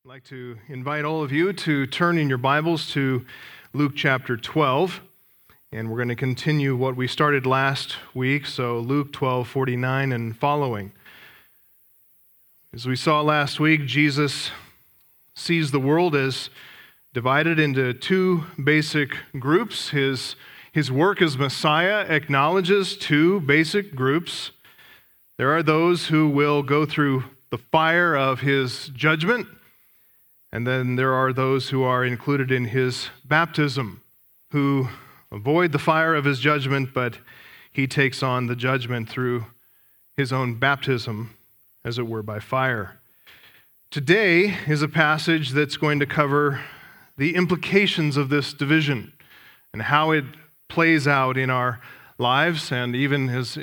I'd like to invite all of you to turn in your Bibles to Luke chapter 12, and we're going to continue what we started last week, so Luke 12:49 and following. As we saw last week, Jesus sees the world as divided into two basic groups. His work as Messiah acknowledges two basic groups. There are those who will go through the fire of his judgment, and then there are those who are included in his baptism, who avoid the fire of his judgment, but he takes on the judgment through his own baptism, as it were, by fire. Today is a passage that's going to cover the implications of this division and how it plays out in our lives, and even as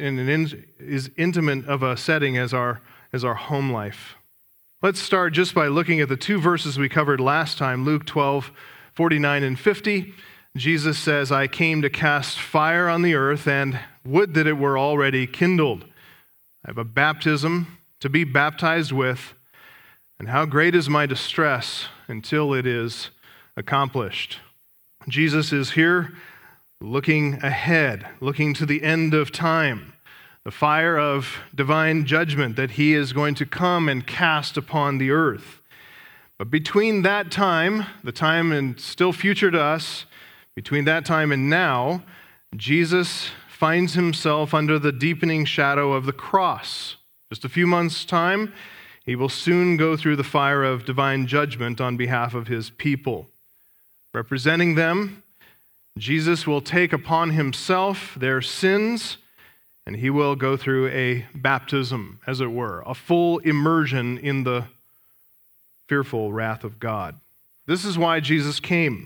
intimate of a setting as our home life. Let's start just by looking at the two verses we covered last time, Luke 12:49 and 50. Jesus says, "I came to cast fire on the earth, and would that it were already kindled. I have a baptism to be baptized with, and how great is my distress until it is accomplished." Jesus is here looking ahead, looking to the end of time, the fire of divine judgment that he is going to come and cast upon the earth. But between that time, the time and still future to us, between that time and now, Jesus finds himself under the deepening shadow of the cross. Just a few months' time, he will soon go through the fire of divine judgment on behalf of his people. Representing them, Jesus will take upon himself their sins, and he will go through a baptism, as it were, a full immersion in the fearful wrath of God. This is why Jesus came.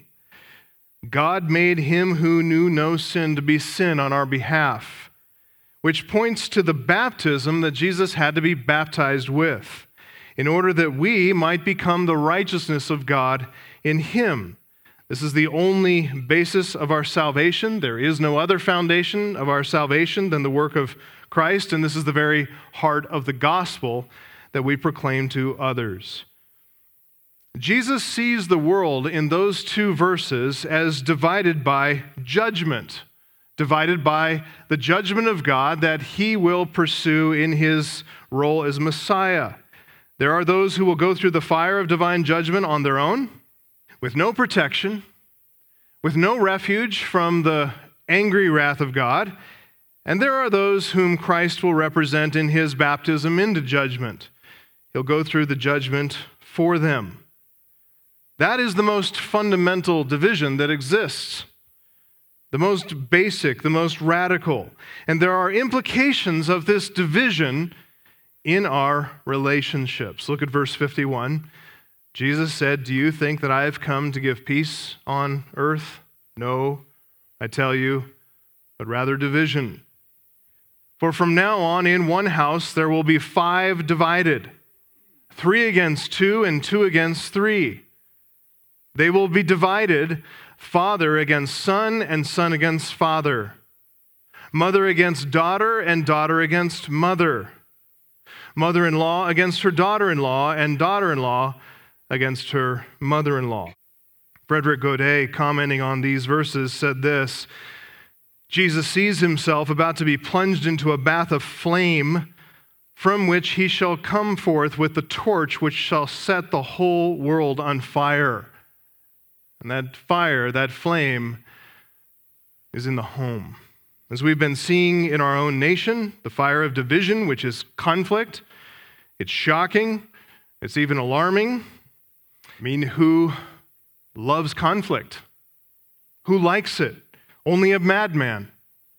God made him who knew no sin to be sin on our behalf, which points to the baptism that Jesus had to be baptized with, in order that we might become the righteousness of God in him. This is the only basis of our salvation. There is no other foundation of our salvation than the work of Christ, and this is the very heart of the gospel that we proclaim to others. Jesus sees the world in those two verses as divided by judgment, divided by the judgment of God that he will pursue in his role as Messiah. There are those who will go through the fire of divine judgment on their own, with no protection, with no refuge from the angry wrath of God, and there are those whom Christ will represent in his baptism into judgment. He'll go through the judgment for them. That is the most fundamental division that exists, the most basic, the most radical. And there are implications of this division in our relationships. Look at verse 51. Jesus said, "Do you think that I have come to give peace on earth? No, I tell you, but rather division. For from now on in one house there will be 5 divided, 3 against 2 and 2 against 3. They will be divided, father against son and son against father, mother against daughter and daughter against mother, mother-in-law against her daughter-in-law and daughter-in-law against her mother-in-law." Frederick Godet, commenting on these verses, said this: Jesus sees himself about to be plunged into a bath of flame, from which he shall come forth with the torch which shall set the whole world on fire. And that fire, that flame, is in the home. As we've been seeing in our own nation, the fire of division, which is conflict. It's shocking. It's even alarming. I mean, who loves conflict? Who likes it? Only a madman.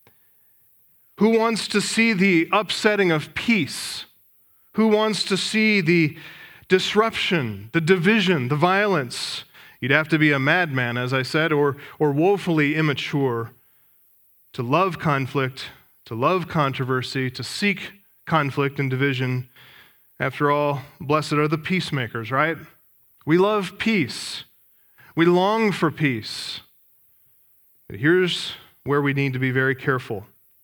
Who wants to see the upsetting of peace? Who wants to see the disruption, the division, the violence? You'd have to be a madman, as I said, or woefully immature to love conflict, to love controversy, to seek conflict and division. After all, blessed are the peacemakers, right? We love peace. We long for peace. But here's where we need to be very careful.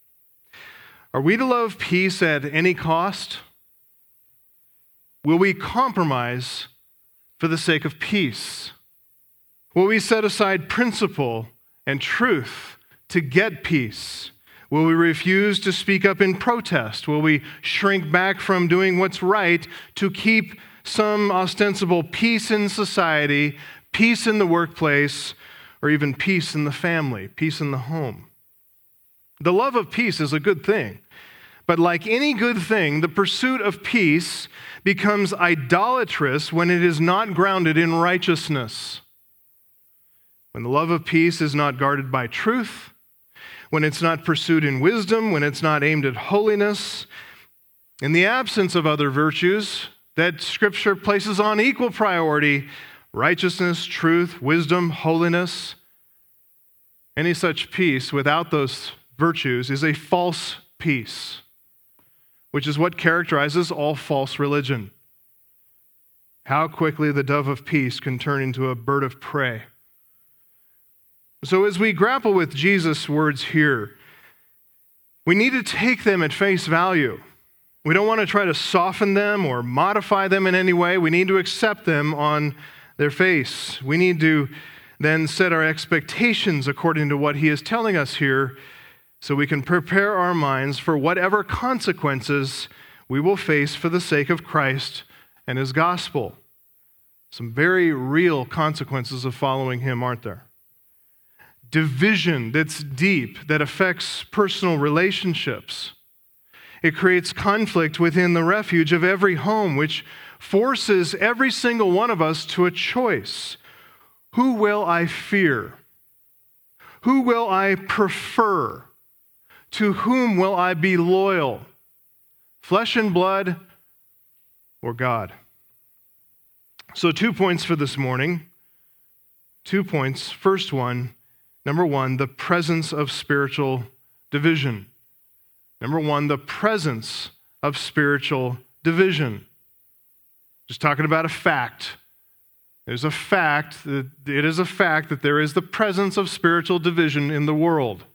Are we to love peace at any cost? Will we compromise for the sake of peace? Will we set aside principle and truth to get peace? Will we refuse to speak up in protest? Will we shrink back from doing what's right to keep some ostensible peace in society, peace in the workplace, or even peace in the family, peace in the home? The love of peace is a good thing. But like any good thing, the pursuit of peace becomes idolatrous when it is not grounded in righteousness. When the love of peace is not guarded by truth, when it's not pursued in wisdom, when it's not aimed at holiness, in the absence of other virtues that Scripture places on equal priority, righteousness, truth, wisdom, holiness, any such peace without those virtues is a false peace, which is what characterizes all false religion. How quickly the dove of peace can turn into a bird of prey. So as we grapple with Jesus' words here, we need to take them at face value. We don't want to try to soften them or modify them in any way. We need to accept them on their face. We need to then set our expectations according to what he is telling us here, so we can prepare our minds for whatever consequences we will face for the sake of Christ and his gospel. Some very real consequences of following him, aren't there? Division that's deep, that affects personal relationships. It creates conflict within the refuge of every home, which forces every single one of us to a choice. Who will I fear? Who will I prefer? To whom will I be loyal? Flesh and blood or God? So 2 points for this morning. 2 points. First one, number one, the presence of spiritual division. Number one, the presence of spiritual division. Just talking about a fact. It is a fact that there is the presence of spiritual division in the world.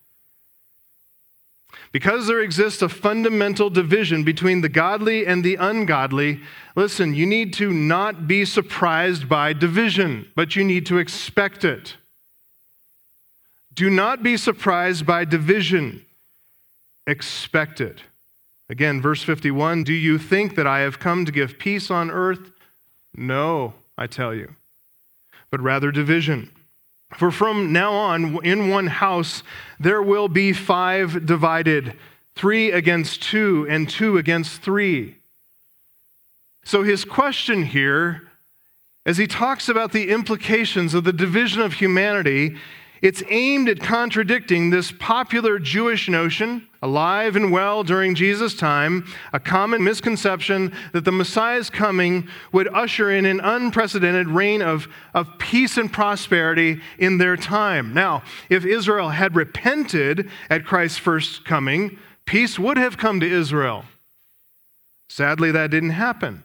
Because there exists a fundamental division between the godly and the ungodly, listen, you need to not be surprised by division, but you need to expect it. Do not be surprised by division. Expect it. Again, verse 51, do you think that I have come to give peace on earth? No, I tell you, but rather division. For from now on, in one house, there will be 5 divided, 3 against 2, and 2 against 3. So his question here, as he talks about the implications of the division of humanity, it's aimed at contradicting this popular Jewish notion, alive and well during Jesus' time, a common misconception that the Messiah's coming would usher in an unprecedented reign of peace and prosperity in their time. Now, if Israel had repented at Christ's first coming, peace would have come to Israel. Sadly, that didn't happen.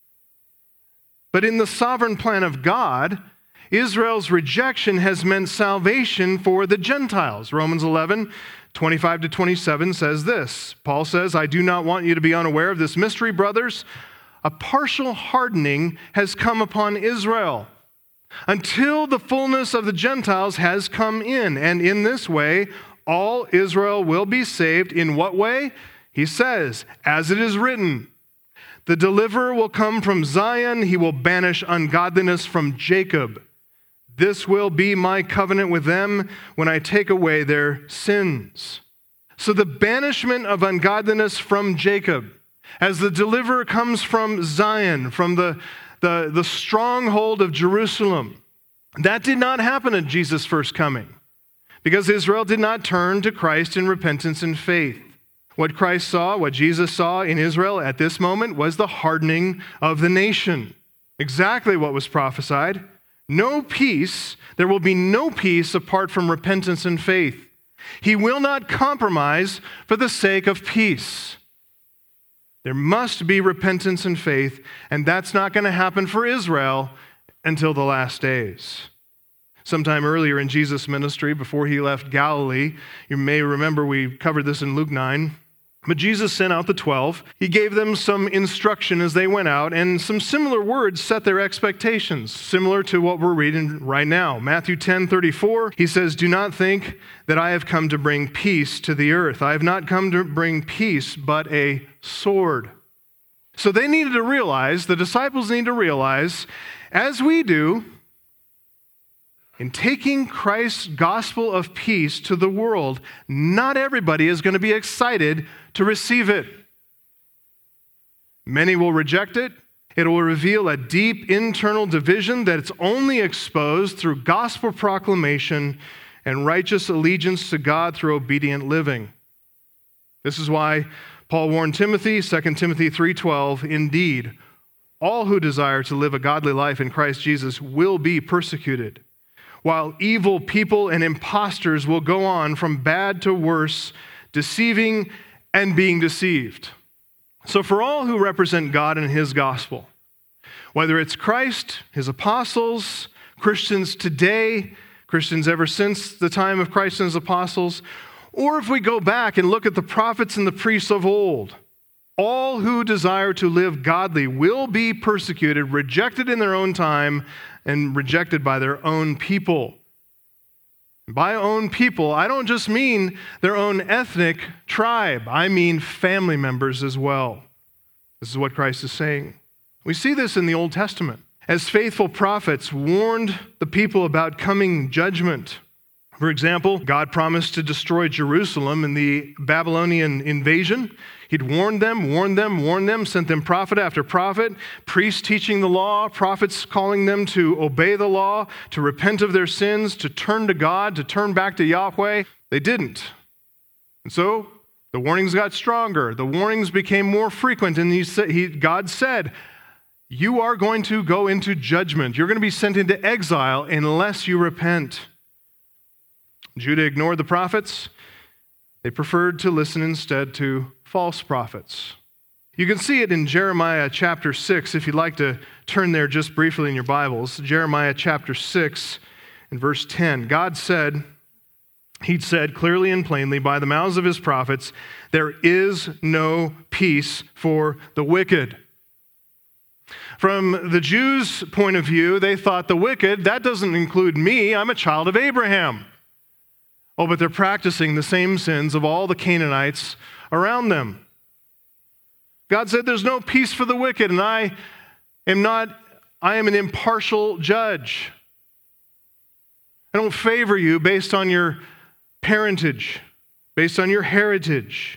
But in the sovereign plan of God, Israel's rejection has meant salvation for the Gentiles. Romans 11, 25 to 27 says this. Paul says, I do not want you to be unaware of this mystery, brothers. A partial hardening has come upon Israel until the fullness of the Gentiles has come in. And in this way, all Israel will be saved. In what way? He says, as it is written, the deliverer will come from Zion. He will banish ungodliness from Jacob. This will be my covenant with them when I take away their sins. So the banishment of ungodliness from Jacob, as the deliverer comes from Zion, from the stronghold of Jerusalem, that did not happen at Jesus' first coming, because Israel did not turn to Christ in repentance and faith. What Christ saw, what Jesus saw in Israel at this moment was the hardening of the nation. Exactly what was prophesied. No peace, there will be no peace apart from repentance and faith. He will not compromise for the sake of peace. There must be repentance and faith, and that's not going to happen for Israel until the last days. Sometime earlier in Jesus' ministry, before he left Galilee, you may remember we covered this in Luke 9, But Jesus sent out the 12. He gave them some instruction as they went out, and some similar words set their expectations, similar to what we're reading right now. Matthew 10:34, he says, "Do not think that I have come to bring peace to the earth. I have not come to bring peace, but a sword." So they needed to realize, the disciples need to realize, as we do, in taking Christ's gospel of peace to the world, not everybody is going to be excited to receive it. Many will reject it. It will reveal a deep internal division that's only exposed through gospel proclamation and righteous allegiance to God through obedient living. This is why Paul warned Timothy, 2 Timothy 3:12, "Indeed, all who desire to live a godly life in Christ Jesus will be persecuted, while evil people and impostors will go on from bad to worse, deceiving and being deceived." So for all who represent God and his gospel, whether it's Christ, his apostles, Christians today, Christians ever since the time of Christ and his apostles, or if we go back and look at the prophets and the priests of old, all who desire to live godly will be persecuted, rejected in their own time, and rejected by their own people. By own people, I don't just mean their own ethnic tribe. I mean family members as well. This is what Christ is saying. We see this in the Old Testament, as faithful prophets warned the people about coming judgment. For example, God promised to destroy Jerusalem in the Babylonian invasion. He'd warned them, sent them prophet after prophet, priests teaching the law, prophets calling them to obey the law, to repent of their sins, to turn to God, to turn back to Yahweh. They didn't. And so the warnings got stronger. The warnings became more frequent, and God said, "You are going to go into judgment. You're going to be sent into exile unless you repent." Judah ignored the prophets. They preferred to listen instead to false prophets. You can see it in Jeremiah chapter 6, if you'd like to turn there just briefly in your Bibles. Jeremiah chapter 6 and verse 10. He'd said clearly and plainly by the mouths of his prophets, "There is no peace for the wicked." From the Jews' point of view, they thought the wicked, that doesn't include me, I'm a child of Abraham. Oh, but they're practicing the same sins of all the Canaanites around them. God said there's no peace for the wicked, and I am an impartial judge. I don't favor you based on your parentage, based on your heritage.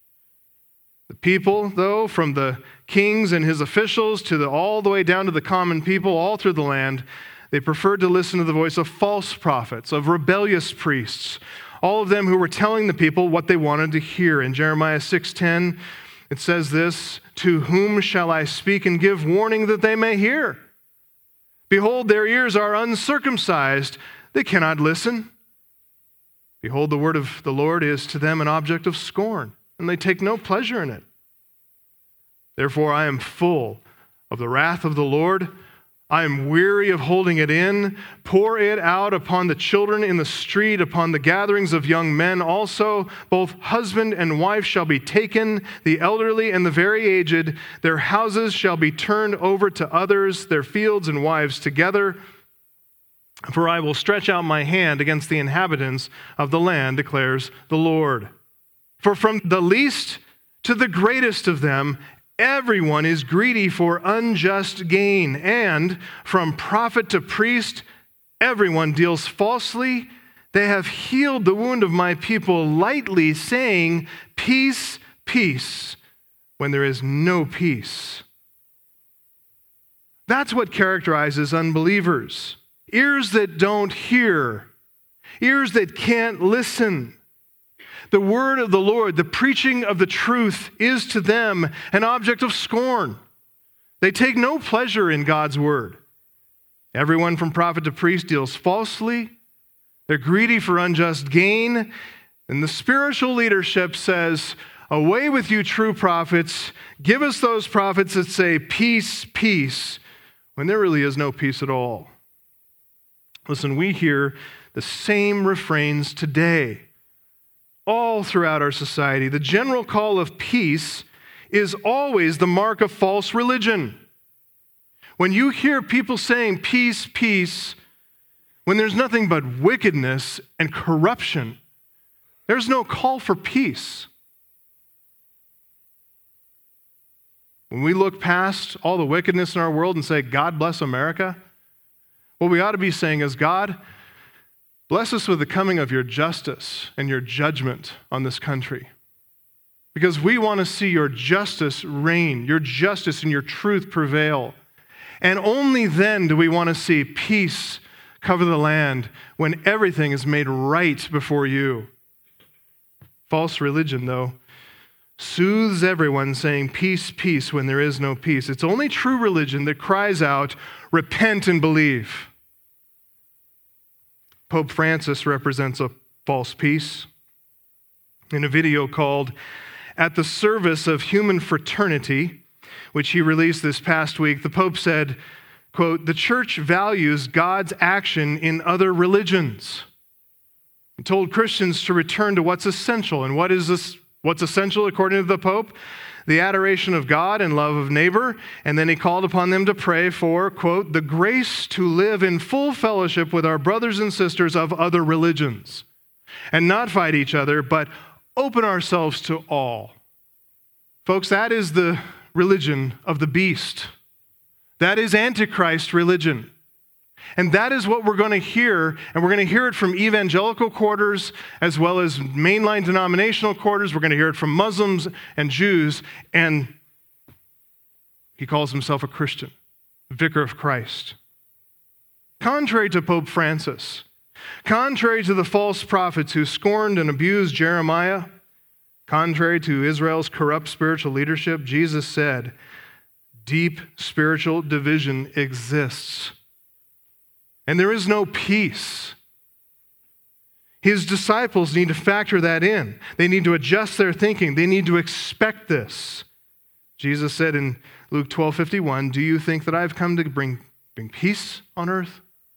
The people, though, from the kings and his officials to all the way down to the common people all through the land, they preferred to listen to the voice of false prophets, of rebellious priests, all of them who were telling the people what they wanted to hear. In Jeremiah 6:10, it says this, "To whom shall I speak and give warning that they may hear? Behold, their ears are uncircumcised, they cannot listen. Behold, the word of the Lord is to them an object of scorn, and they take no pleasure in it. Therefore I am full of the wrath of the Lord. I am weary of holding it in. Pour it out upon the children in the street, upon the gatherings of young men also. Both husband and wife shall be taken, the elderly and the very aged. Their houses shall be turned over to others, their fields and wives together. For I will stretch out my hand against the inhabitants of the land, declares the Lord. For from the least to the greatest of them, everyone is greedy for unjust gain, and from prophet to priest, everyone deals falsely. They have healed the wound of my people lightly, saying, 'Peace, peace,' when there is no peace." That's what characterizes unbelievers. Ears that don't hear, ears that can't listen. The word of the Lord, the preaching of the truth, is to them an object of scorn. They take no pleasure in God's word. Everyone from prophet to priest deals falsely. They're greedy for unjust gain. And the spiritual leadership says, "Away with you, true prophets. Give us those prophets that say, 'Peace, peace,' when there really is no peace at all." Listen, we hear the same refrains today. all throughout our society, the general call of peace is always the mark of false religion. When you hear people saying peace, peace, when there's nothing but wickedness and corruption, there's no call for peace. When we look past all the wickedness in our world and say, God bless America, what we ought to be saying is, God, bless us with the coming of your justice and your judgment on this country. Because we want to see your justice reign, your justice and your truth prevail. And only then do we want to see peace cover the land, when everything is made right before you. False religion, though, soothes everyone saying peace, peace, when there is no peace. It's only true religion that cries out, repent and believe. Pope Francis represents a false peace. In a video called At the Service of Human Fraternity, which he released this past week, the Pope said, quote, "The church values God's action in other religions." He told Christians to return to what's essential. And what's essential according to the Pope? The adoration of God and love of neighbor. And then he called upon them to pray for, quote, "the grace to live in full fellowship with our brothers and sisters of other religions, and not fight each other, but open ourselves to all." Folks, that is the religion of the beast. That is Antichrist religion. And that is what we're going to hear, and we're going to hear it from evangelical quarters as well as mainline denominational quarters. We're going to hear it from Muslims and Jews, and he calls himself a Christian, vicar of Christ. Contrary to Pope Francis, contrary to the false prophets who scorned and abused Jeremiah, contrary to Israel's corrupt spiritual leadership, Jesus said, deep spiritual division exists. And there is no peace. His disciples need to factor that in. They need to adjust their thinking. They need to expect this. Jesus said in Luke 12:51, "Do you think that I've come to bring peace on earth?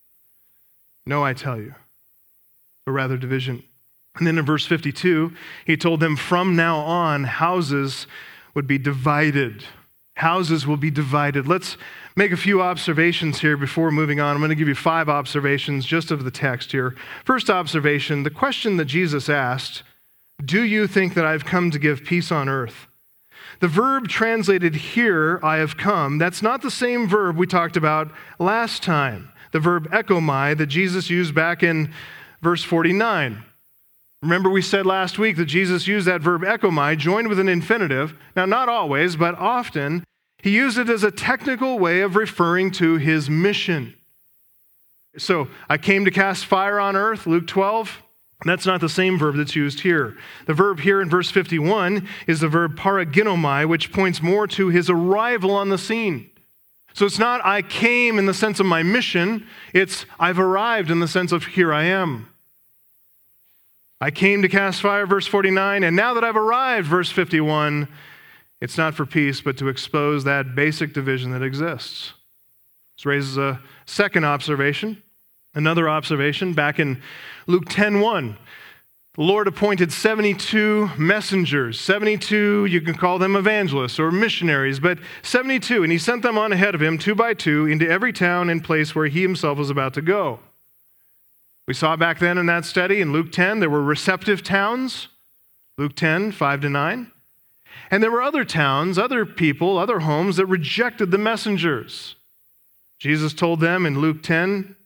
No, I tell you, but rather division." And then in verse 52, he told them from now on, houses would be divided. Houses will be divided. Let's make a few observations here before moving on. I'm going to give you 5 observations just of the text here. First observation, the question that Jesus asked, "Do you think that I've come to give peace on earth?" The verb translated here, "I have come," that's not the same verb we talked about last time. The verb ekomai that Jesus used back in verse 49. Remember we said last week that Jesus used that verb ekomai joined with an infinitive. Now, not always, but often, he used it as a technical way of referring to his mission. So, I came to cast fire on earth, Luke 12. That's not the same verb that's used here. The verb here in verse 51 is the verb paraginomai, which points more to his arrival on the scene. So it's not I came in the sense of my mission, it's I've arrived in the sense of here I am. I came to cast fire, verse 49, and now that I've arrived, verse 51, it's not for peace, but to expose that basic division that exists. This raises a second observation, another observation. Back in Luke 10:1, the Lord appointed 72 messengers. 72, you can call them evangelists or missionaries, but 72, and he sent them on ahead of him, 2 by 2, into every town and place where he himself was about to go. We saw back then in that study in Luke 10, there were receptive towns, Luke 10, 5-9. And there were other towns, other people, other homes that rejected the messengers. Jesus told them in Luke 10,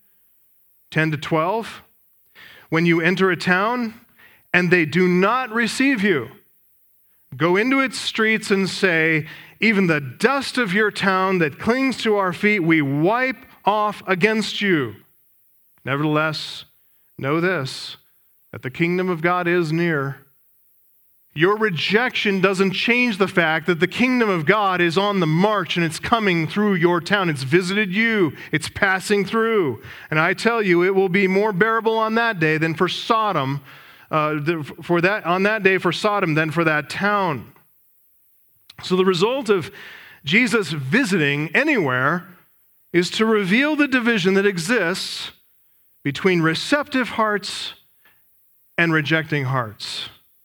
10-12, "When you enter a town and they do not receive you, go into its streets and say, 'Even the dust of your town that clings to our feet, we wipe off against you. Nevertheless, know this, that the kingdom of God is near.'" Your rejection doesn't change the fact that the kingdom of God is on the march and it's coming through your town. It's visited you. It's passing through. And I tell you, it will be more bearable on that day than for Sodom, on that day for Sodom than for that town. So the result of Jesus visiting anywhere is to reveal the division that exists between receptive hearts and rejecting hearts.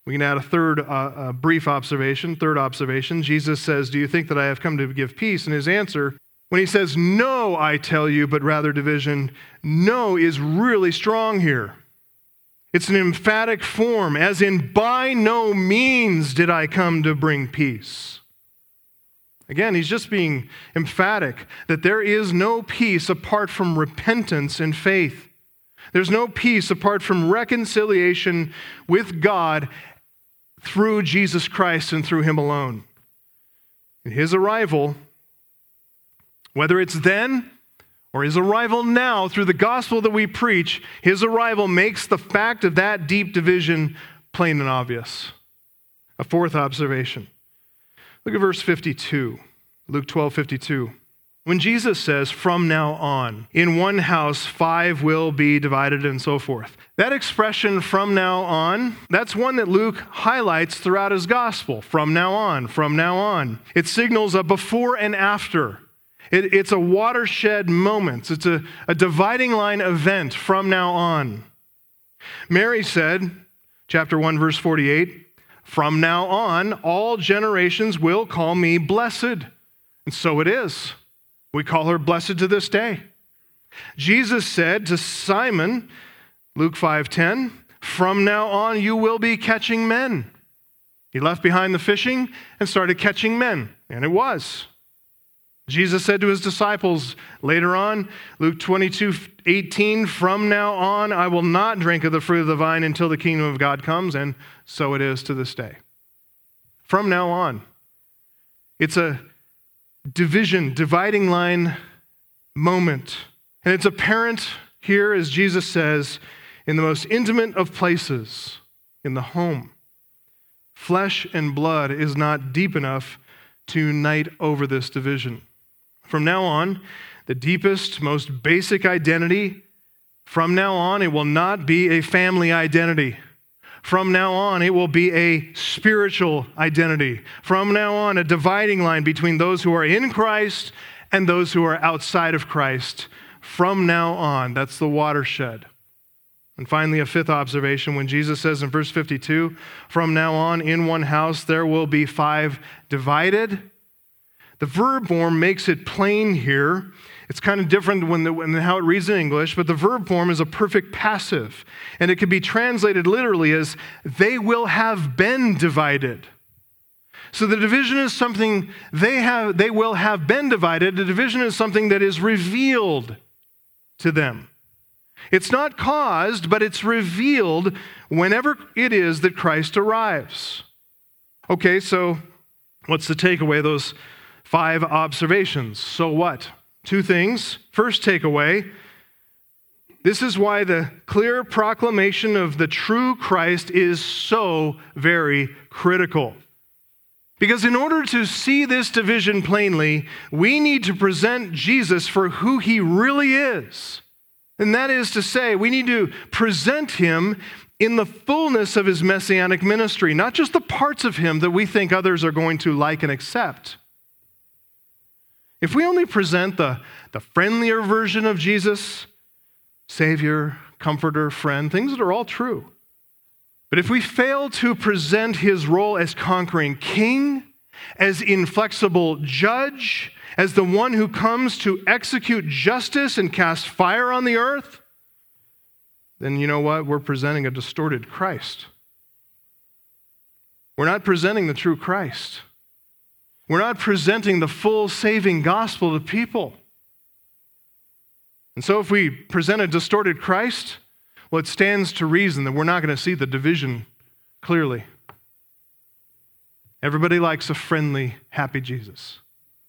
We can add a brief observation. Third observation, Jesus says, "Do you think that I have come to give peace?" And his answer, when he says, "No, I tell you, but rather division," no is really strong here. It's an emphatic form, as in, by no means did I come to bring peace. Again, he's just being emphatic that there is no peace apart from repentance and faith. There's no peace apart from reconciliation with God through Jesus Christ and through him alone. In his arrival, whether it's then or his arrival now through the gospel that we preach, his arrival makes the fact of that deep division plain and obvious. A fourth observation. Look at verse 52, Luke 12:52. When Jesus says, "From now on, in one house 5 will be divided," and so forth. That expression, "from now on," that's one that Luke highlights throughout his gospel. From now on, from now on. It signals a before and after. It's a watershed moment. It's a dividing line event from now on. Mary said, chapter 1, verse 48, "From now on, all generations will call me blessed." And so it is. We call her blessed to this day. Jesus said to Simon, Luke 5:10, "From now on you will be catching men." He left behind the fishing and started catching men, and it was. Jesus said to his disciples later on, Luke 22:18, "From now on I will not drink of the fruit of the vine until the kingdom of God comes," and so it is to this day. From now on. It's a dividing line moment. And it's apparent here, as Jesus says, in the most intimate of places, in the home. Flesh and blood is not deep enough to unite over this division. From now on, the deepest, most basic identity, from now on, it will not be a family identity. From now on, it will be a spiritual identity. From now on, a dividing line between those who are in Christ and those who are outside of Christ. From now on, that's the watershed. And finally, a fifth observation, when Jesus says in verse 52, "From now on, in one house there will be 5 divided." The verb form makes it plain here. It's kind of different when how it reads in English, but the verb form is a perfect passive. And it can be translated literally as, "They will have been divided." So the division is something they will have been divided. The division is something that is revealed to them. It's not caused, but it's revealed whenever it is that Christ arrives. Okay, so what's the takeaway? Those 5 observations. So what? 2 things. First takeaway, this is why the clear proclamation of the true Christ is so very critical. Because in order to see this division plainly, we need to present Jesus for who he really is. And that is to say, we need to present him in the fullness of his messianic ministry, not just the parts of him that we think others are going to like and accept. If we only present the friendlier version of Jesus, Savior, Comforter, Friend, things that are all true, but if we fail to present his role as conquering king, as inflexible judge, as the one who comes to execute justice and cast fire on the earth, then you know what? We're presenting a distorted Christ. We're not presenting the true Christ. We're not presenting the full saving gospel to people. And so if we present a distorted Christ, well, it stands to reason that we're not going to see the division clearly. Everybody likes a friendly, happy Jesus.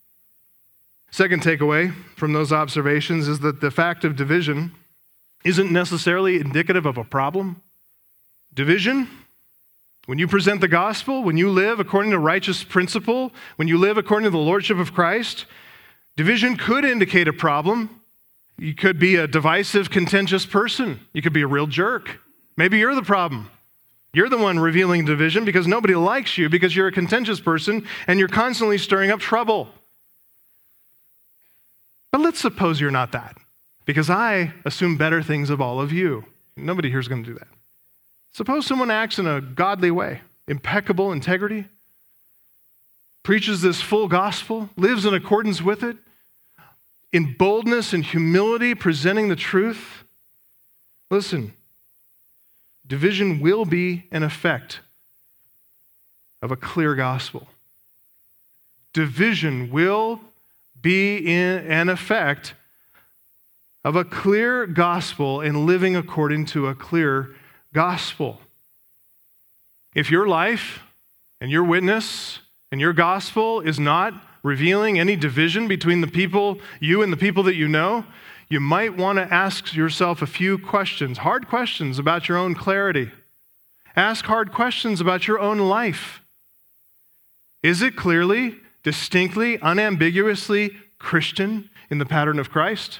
Second takeaway from those observations is that the fact of division isn't necessarily indicative of a problem. Division, when you present the gospel, when you live according to righteous principle, when you live according to the lordship of Christ, division could indicate a problem. You could be a divisive, contentious person. You could be a real jerk. Maybe you're the problem. You're the one revealing division because nobody likes you because you're a contentious person and you're constantly stirring up trouble. But let's suppose you're not that, because I assume better things of all of you. Nobody here is going to do that. Suppose someone acts in a godly way. impeccable integrity, preaches this full gospel, lives in accordance with it, in boldness and humility, presenting the truth. Listen, division will be an effect of a clear gospel. Division will be an effect of a clear gospel and living according to a clear gospel. If your life and your witness and your gospel is not revealing any division between the people, you and the people that you know, you might want to ask yourself a few questions, hard questions about your own clarity. Ask hard questions about your own life. Is it clearly, distinctly, unambiguously Christian in the pattern of Christ?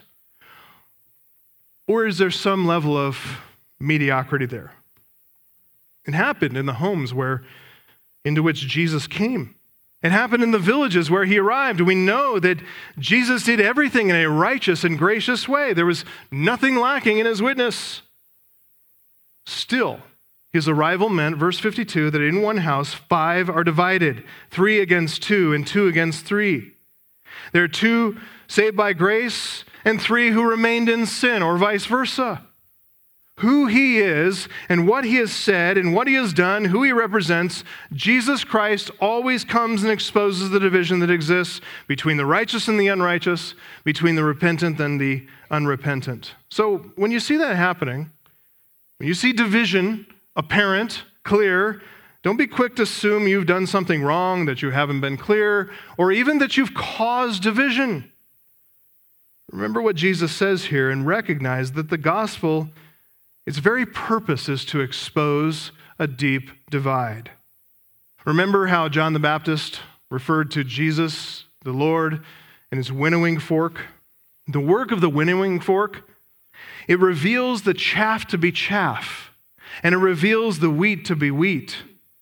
Or is there some level of mediocrity there? It happened in the homes into which Jesus came. It happened in the villages where he arrived. We know that Jesus did everything in a righteous and gracious way. There was nothing lacking in his witness. Still, his arrival meant, verse 52, that in one house 5 are divided, 3 against 2 and 2 against 3. There are 2 saved by grace and 3 who remained in sin, or vice versa. Who he is and what he has said and what he has done, who he represents, Jesus Christ always comes and exposes the division that exists between the righteous and the unrighteous, between the repentant and the unrepentant. So when you see that happening, when you see division apparent, clear, don't be quick to assume you've done something wrong, that you haven't been clear, or even that you've caused division. Remember what Jesus says here and recognize that the gospel, its very purpose is to expose a deep divide. Remember how John the Baptist referred to Jesus, the Lord, and his winnowing fork? The work of the winnowing fork, it reveals the chaff to be chaff, and it reveals the wheat to be wheat.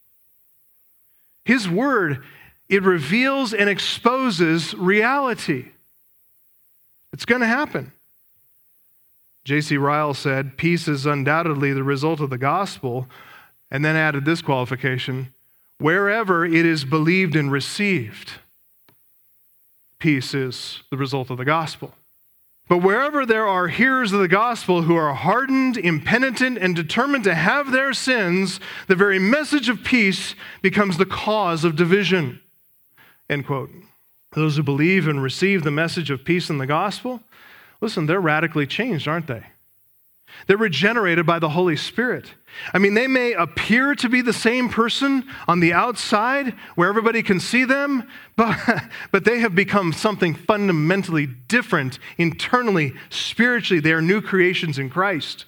His word, it reveals and exposes reality. It's going to happen. J.C. Ryle said, peace is undoubtedly the result of the gospel, and then added this qualification, wherever it is believed and received, peace is the result of the gospel. But wherever there are hearers of the gospel who are hardened, impenitent, and determined to have their sins, the very message of peace becomes the cause of division. End quote. Those who believe and receive the message of peace in the gospel, listen, they're radically changed, aren't they? They're regenerated by the Holy Spirit. I mean, they may appear to be the same person on the outside where everybody can see them, but they have become something fundamentally different internally, spiritually. They are new creations in Christ.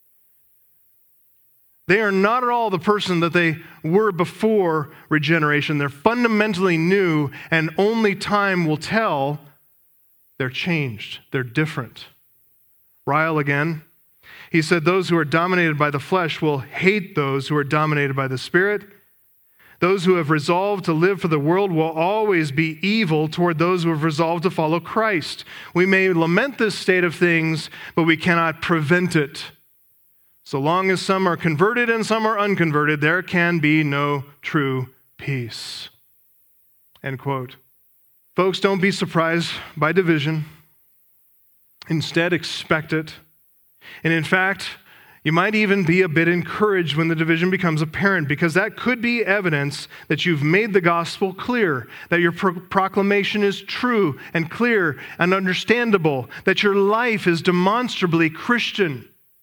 They are not at all the person that they were before regeneration. They're fundamentally new, and only time will tell. They're changed. They're different. Ryle again, he said, those who are dominated by the flesh will hate those who are dominated by the Spirit. Those who have resolved to live for the world will always be evil toward those who have resolved to follow Christ. We may lament this state of things, but we cannot prevent it. So long as some are converted and some are unconverted, there can be no true peace. End quote. Folks, don't be surprised by division. Instead, expect it. And in fact, you might even be a bit encouraged when the division becomes apparent, because that could be evidence that you've made the gospel clear, that your proclamation is true and clear and understandable, that your life is demonstrably Christian.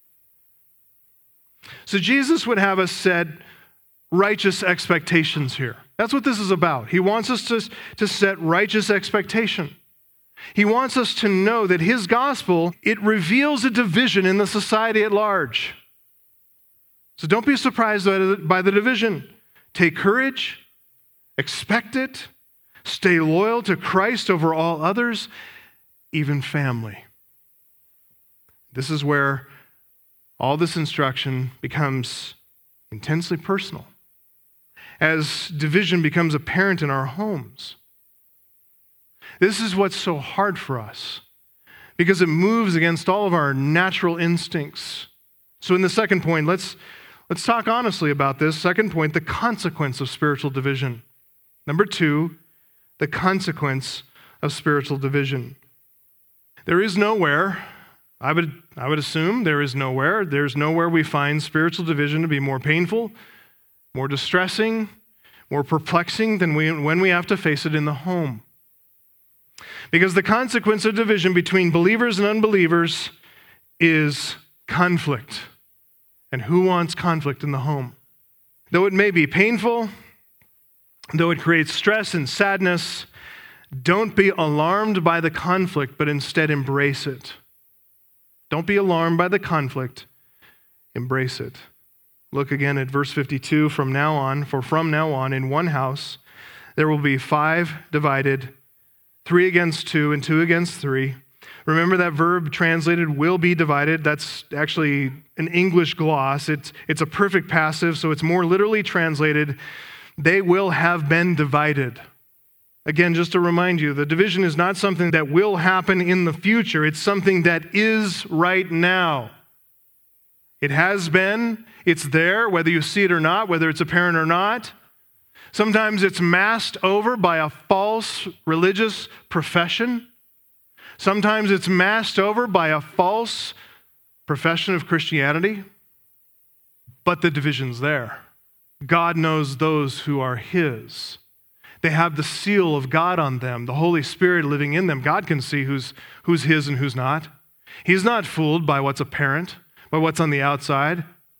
So Jesus would have us set righteous expectations here. That's what this is about. He wants us to set righteous expectation. He wants us to know that his gospel, it reveals a division in the society at large. So don't be surprised by the division. Take courage, expect it, stay loyal to Christ over all others, even family. This is where all this instruction becomes intensely personal, as division becomes apparent in our homes. This is what's so hard for us, because it moves against all of our natural instincts. So in the second point, let's Let's talk honestly about this. Second point, the consequence of spiritual division. Number 2, the consequence of spiritual division. There is nowhere, I would assume there's nowhere we find spiritual division to be more painful, more distressing, more perplexing than when we have to face it in the home. Because the consequence of division between believers and unbelievers is conflict. And who wants conflict in the home? Though it may be painful, though it creates stress and sadness, don't be alarmed by the conflict, but instead embrace it. Don't be alarmed by the conflict, embrace it. Look again at verse 52, from now on, in one house, there will be 5 divided, 3 against 2 and 2 against 3. Remember that verb translated will be divided. That's actually an English gloss. It's a perfect passive, so it's more literally translated, they will have been divided. Again, just to remind you, the division is not something that will happen in the future. It's something that is right now. It has been. It's there, whether you see it or not, whether it's apparent or not. Sometimes it's masked over by a false religious profession. Sometimes it's masked over by a false profession of Christianity. But the division's there. God knows those who are His. They have the seal of God on them, the Holy Spirit living in them. God can see who's His and who's not. He's not fooled by what's apparent, by what's on the outside.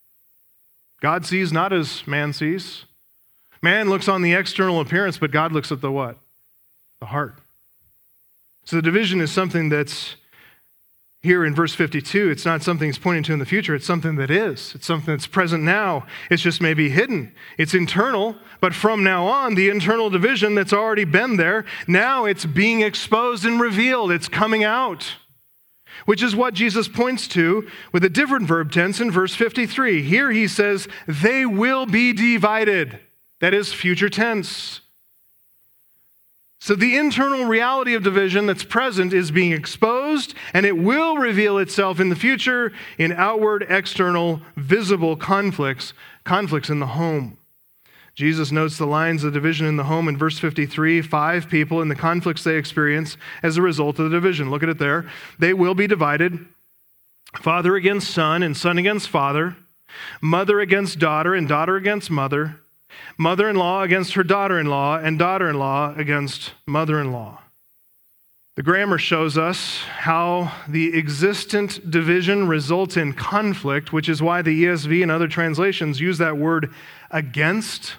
God sees not as man sees. Man looks on the external appearance, but God looks at the what? The heart. So the division is something that's here in verse 52. It's not something it's pointing to in the future. It's something that is. It's something that's present now. It's just maybe hidden. It's internal, but from now on, the internal division that's already been there, now it's being exposed and revealed. It's coming out, which is what Jesus points to with a different verb tense in verse 53. Here he says, they will be divided. That is future tense. So the internal reality of division that's present is being exposed, and it will reveal itself in the future in outward, external, visible conflicts in the home. Jesus notes the lines of division in the home in verse 53, 5 people and the conflicts they experience as a result of the division. Look at it there. They will be divided, father against son and son against father, mother against daughter and daughter against mother, mother-in-law against her daughter-in-law, and daughter-in-law against mother-in-law. The grammar shows us how the existent division results in conflict, which is why the ESV and other translations use that word against,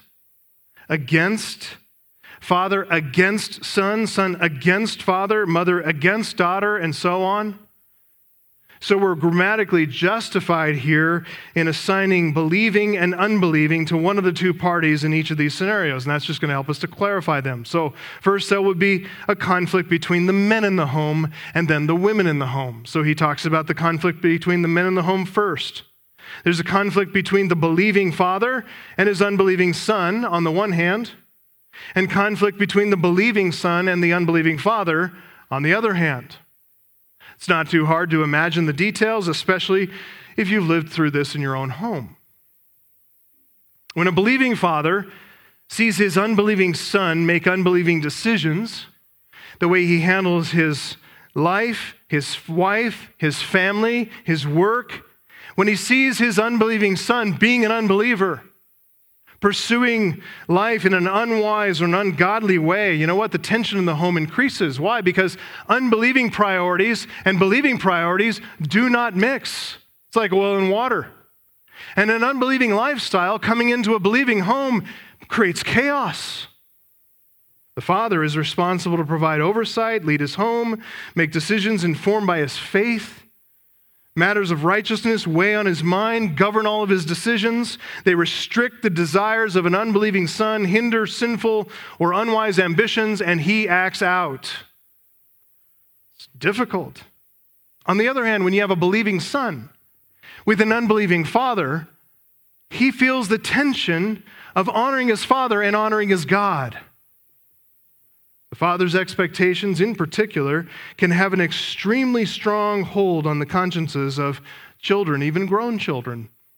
father against son, son against father, mother against daughter, and so on. So we're grammatically justified here in assigning believing and unbelieving to one of the two parties in each of these scenarios, and that's just going to help us to clarify them. So first, there would be a conflict between the men in the home and then the women in the home. So he talks about the conflict between the men in the home first. There's a conflict between the believing father and his unbelieving son on the one hand, and conflict between the believing son and the unbelieving father on the other hand. It's not too hard to imagine the details, especially if you've lived through this in your own home. When a believing father sees his unbelieving son make unbelieving decisions, the way he handles his life, his wife, his family, his work, when he sees his unbelieving son being an unbeliever, pursuing life in an unwise or an ungodly way, you know what? The tension in the home increases. Why? Because unbelieving priorities and believing priorities do not mix. It's like oil and water. And an unbelieving lifestyle coming into a believing home creates chaos. The father is responsible to provide oversight, lead his home, make decisions informed by his faith. Matters of righteousness weigh on his mind, govern all of his decisions. They restrict the desires of an unbelieving son, hinder sinful or unwise ambitions, and he acts out. It's difficult. On the other hand, when you have a believing son with an unbelieving father, he feels the tension of honoring his father and honoring his God. The father's expectations, in particular, can have an extremely strong hold on the consciences of children, even grown children,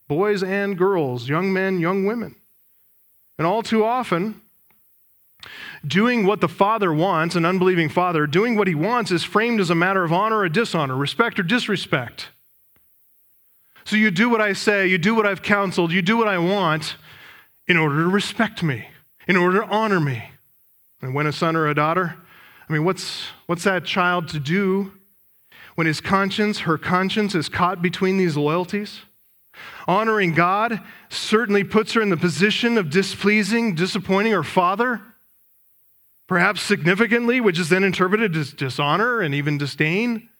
boys and girls, young men, young women. And all too often, doing what the Father wants, an unbelieving father, doing what he wants is framed as a matter of honor or dishonor, respect or disrespect. So you do what I say, you do what I've counseled, you do what I want in order to respect me, in order to honor me. And when a son or a daughter, what's that child to do when his conscience, her conscience is caught between these loyalties? Honoring God certainly puts her in the position of displeasing, disappointing her father, perhaps significantly, which is then interpreted as dishonor and even disdain.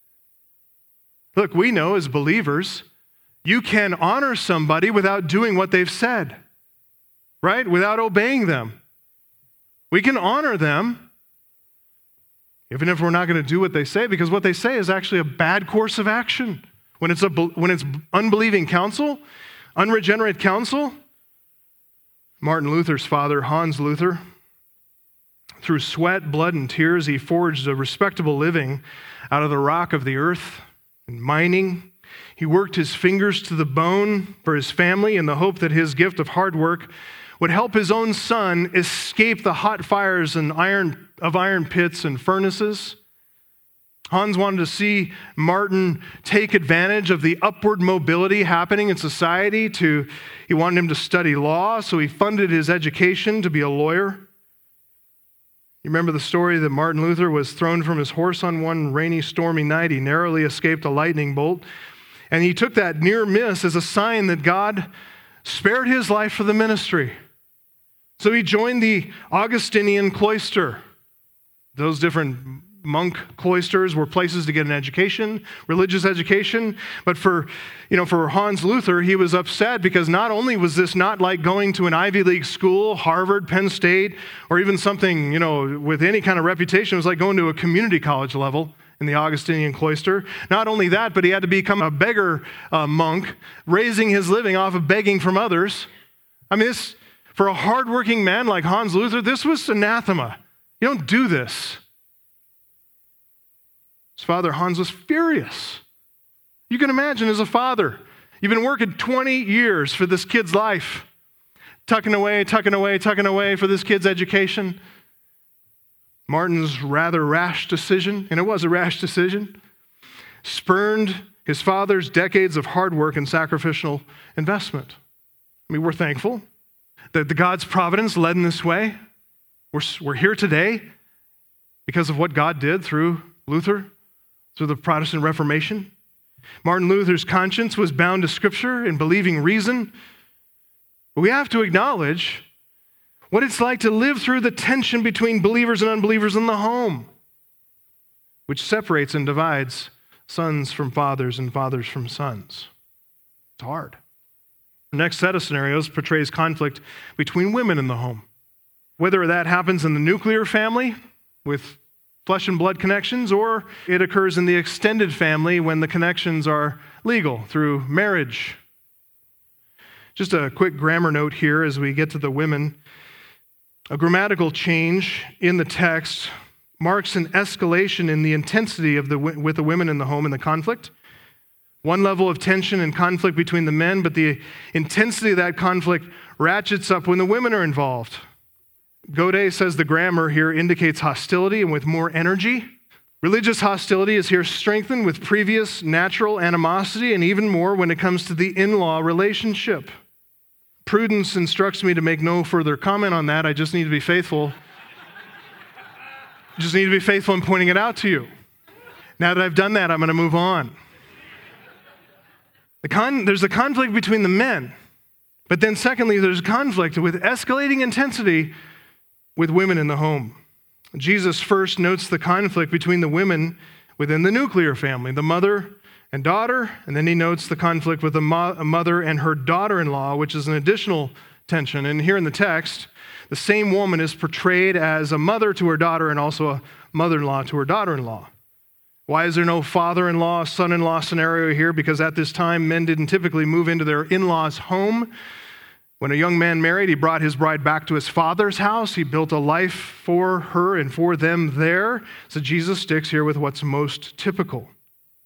Look, we know as believers, you can honor somebody without doing what they've said, right? Without obeying them. We can honor them, even if we're not going to do what they say, because what they say is actually a bad course of action. When it's unbelieving counsel, unregenerate counsel. Martin Luther's father, Hans Luther, through sweat, blood, and tears, he forged a respectable living out of the rock of the earth and mining. He worked his fingers to the bone for his family in the hope that his gift of hard work would help his own son escape the hot fires and iron pits and furnaces. Hans wanted to see Martin take advantage of the upward mobility happening in society. He wanted him to study law, so he funded his education to be a lawyer. You remember the story that Martin Luther was thrown from his horse on one rainy, stormy night. He narrowly escaped a lightning bolt, and he took that near miss as a sign that God spared his life for the ministry. So he joined the Augustinian cloister. Those different monk cloisters were places to get an education, religious education. But for Hans Luther, he was upset because not only was this not like going to an Ivy League school, Harvard, Penn State, or even something, with any kind of reputation. It was like going to a community college level in the Augustinian cloister. Not only that, but he had to become a beggar monk, raising his living off of begging from others. For a hardworking man like Hans Luther, this was anathema. You don't do this. His father, Hans, was furious. You can imagine as a father, you've been working 20 years for this kid's life, tucking away for this kid's education. Martin's rather rash decision, and it was a rash decision, spurned his father's decades of hard work and sacrificial investment. We're thankful that the God's providence led in this way. We're here today because of what God did through Luther, through the Protestant Reformation. Martin Luther's conscience was bound to Scripture and believing reason. But we have to acknowledge what it's like to live through the tension between believers and unbelievers in the home, which separates and divides sons from fathers and fathers from sons. It's hard. The next set of scenarios portrays conflict between women in the home. Whether that happens in the nuclear family with flesh and blood connections, or it occurs in the extended family when the connections are legal through marriage. Just a quick grammar note here as we get to the women. A grammatical change in the text marks an escalation in the intensity with the women in the home in the conflict. One level of tension and conflict between the men, but the intensity of that conflict ratchets up when the women are involved. Godet says the grammar here indicates hostility and with more energy. Religious hostility is here strengthened with previous natural animosity, and even more when it comes to the in-law relationship. Prudence instructs me to make no further comment on that. I just need to be faithful. In pointing it out to you. Now that I've done that, I'm going to move on. There's a conflict between the men, but then secondly, there's a conflict with escalating intensity with women in the home. Jesus first notes the conflict between the women within the nuclear family, the mother and daughter, and then he notes the conflict with a mother and her daughter-in-law, which is an additional tension. And here in the text, the same woman is portrayed as a mother to her daughter and also a mother-in-law to her daughter-in-law. Why is there no father-in-law, son-in-law scenario here? Because at this time, men didn't typically move into their in-laws' home. When a young man married, he brought his bride back to his father's house. He built a life for her and for them there. So Jesus sticks here with what's most typical.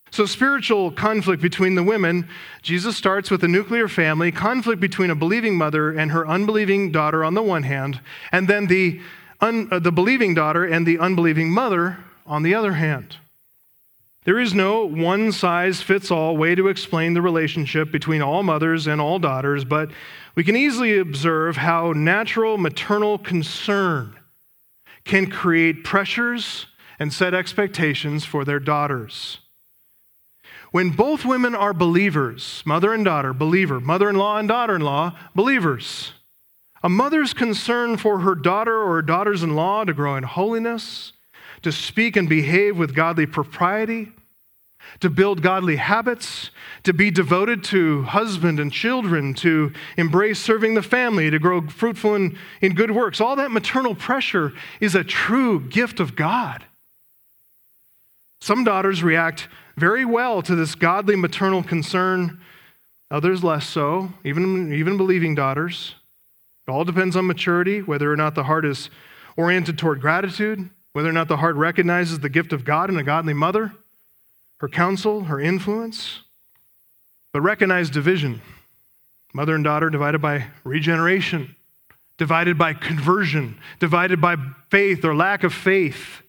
So spiritual conflict between the women, Jesus starts with a nuclear family, conflict between a believing mother and her unbelieving daughter on the one hand, and then the believing daughter and the unbelieving mother on the other hand. There is no one-size-fits-all way to explain the relationship between all mothers and all daughters, but we can easily observe how natural maternal concern can create pressures and set expectations for their daughters. When both women are believers, mother and daughter, believer, mother-in-law and daughter-in-law, believers, a mother's concern for her daughter or daughters-in-law to grow in holiness, to speak and behave with godly propriety, to build godly habits, to be devoted to husband and children, to embrace serving the family, to grow fruitful in good works. All that maternal pressure is a true gift of God. Some daughters react very well to this godly maternal concern, others less so, even believing daughters. It all depends on maturity, whether or not the heart is oriented toward gratitude, whether or not the heart recognizes the gift of God in a godly mother, her counsel, her influence. But recognize division. Mother and daughter divided by regeneration, divided by conversion, divided by faith or lack of faith.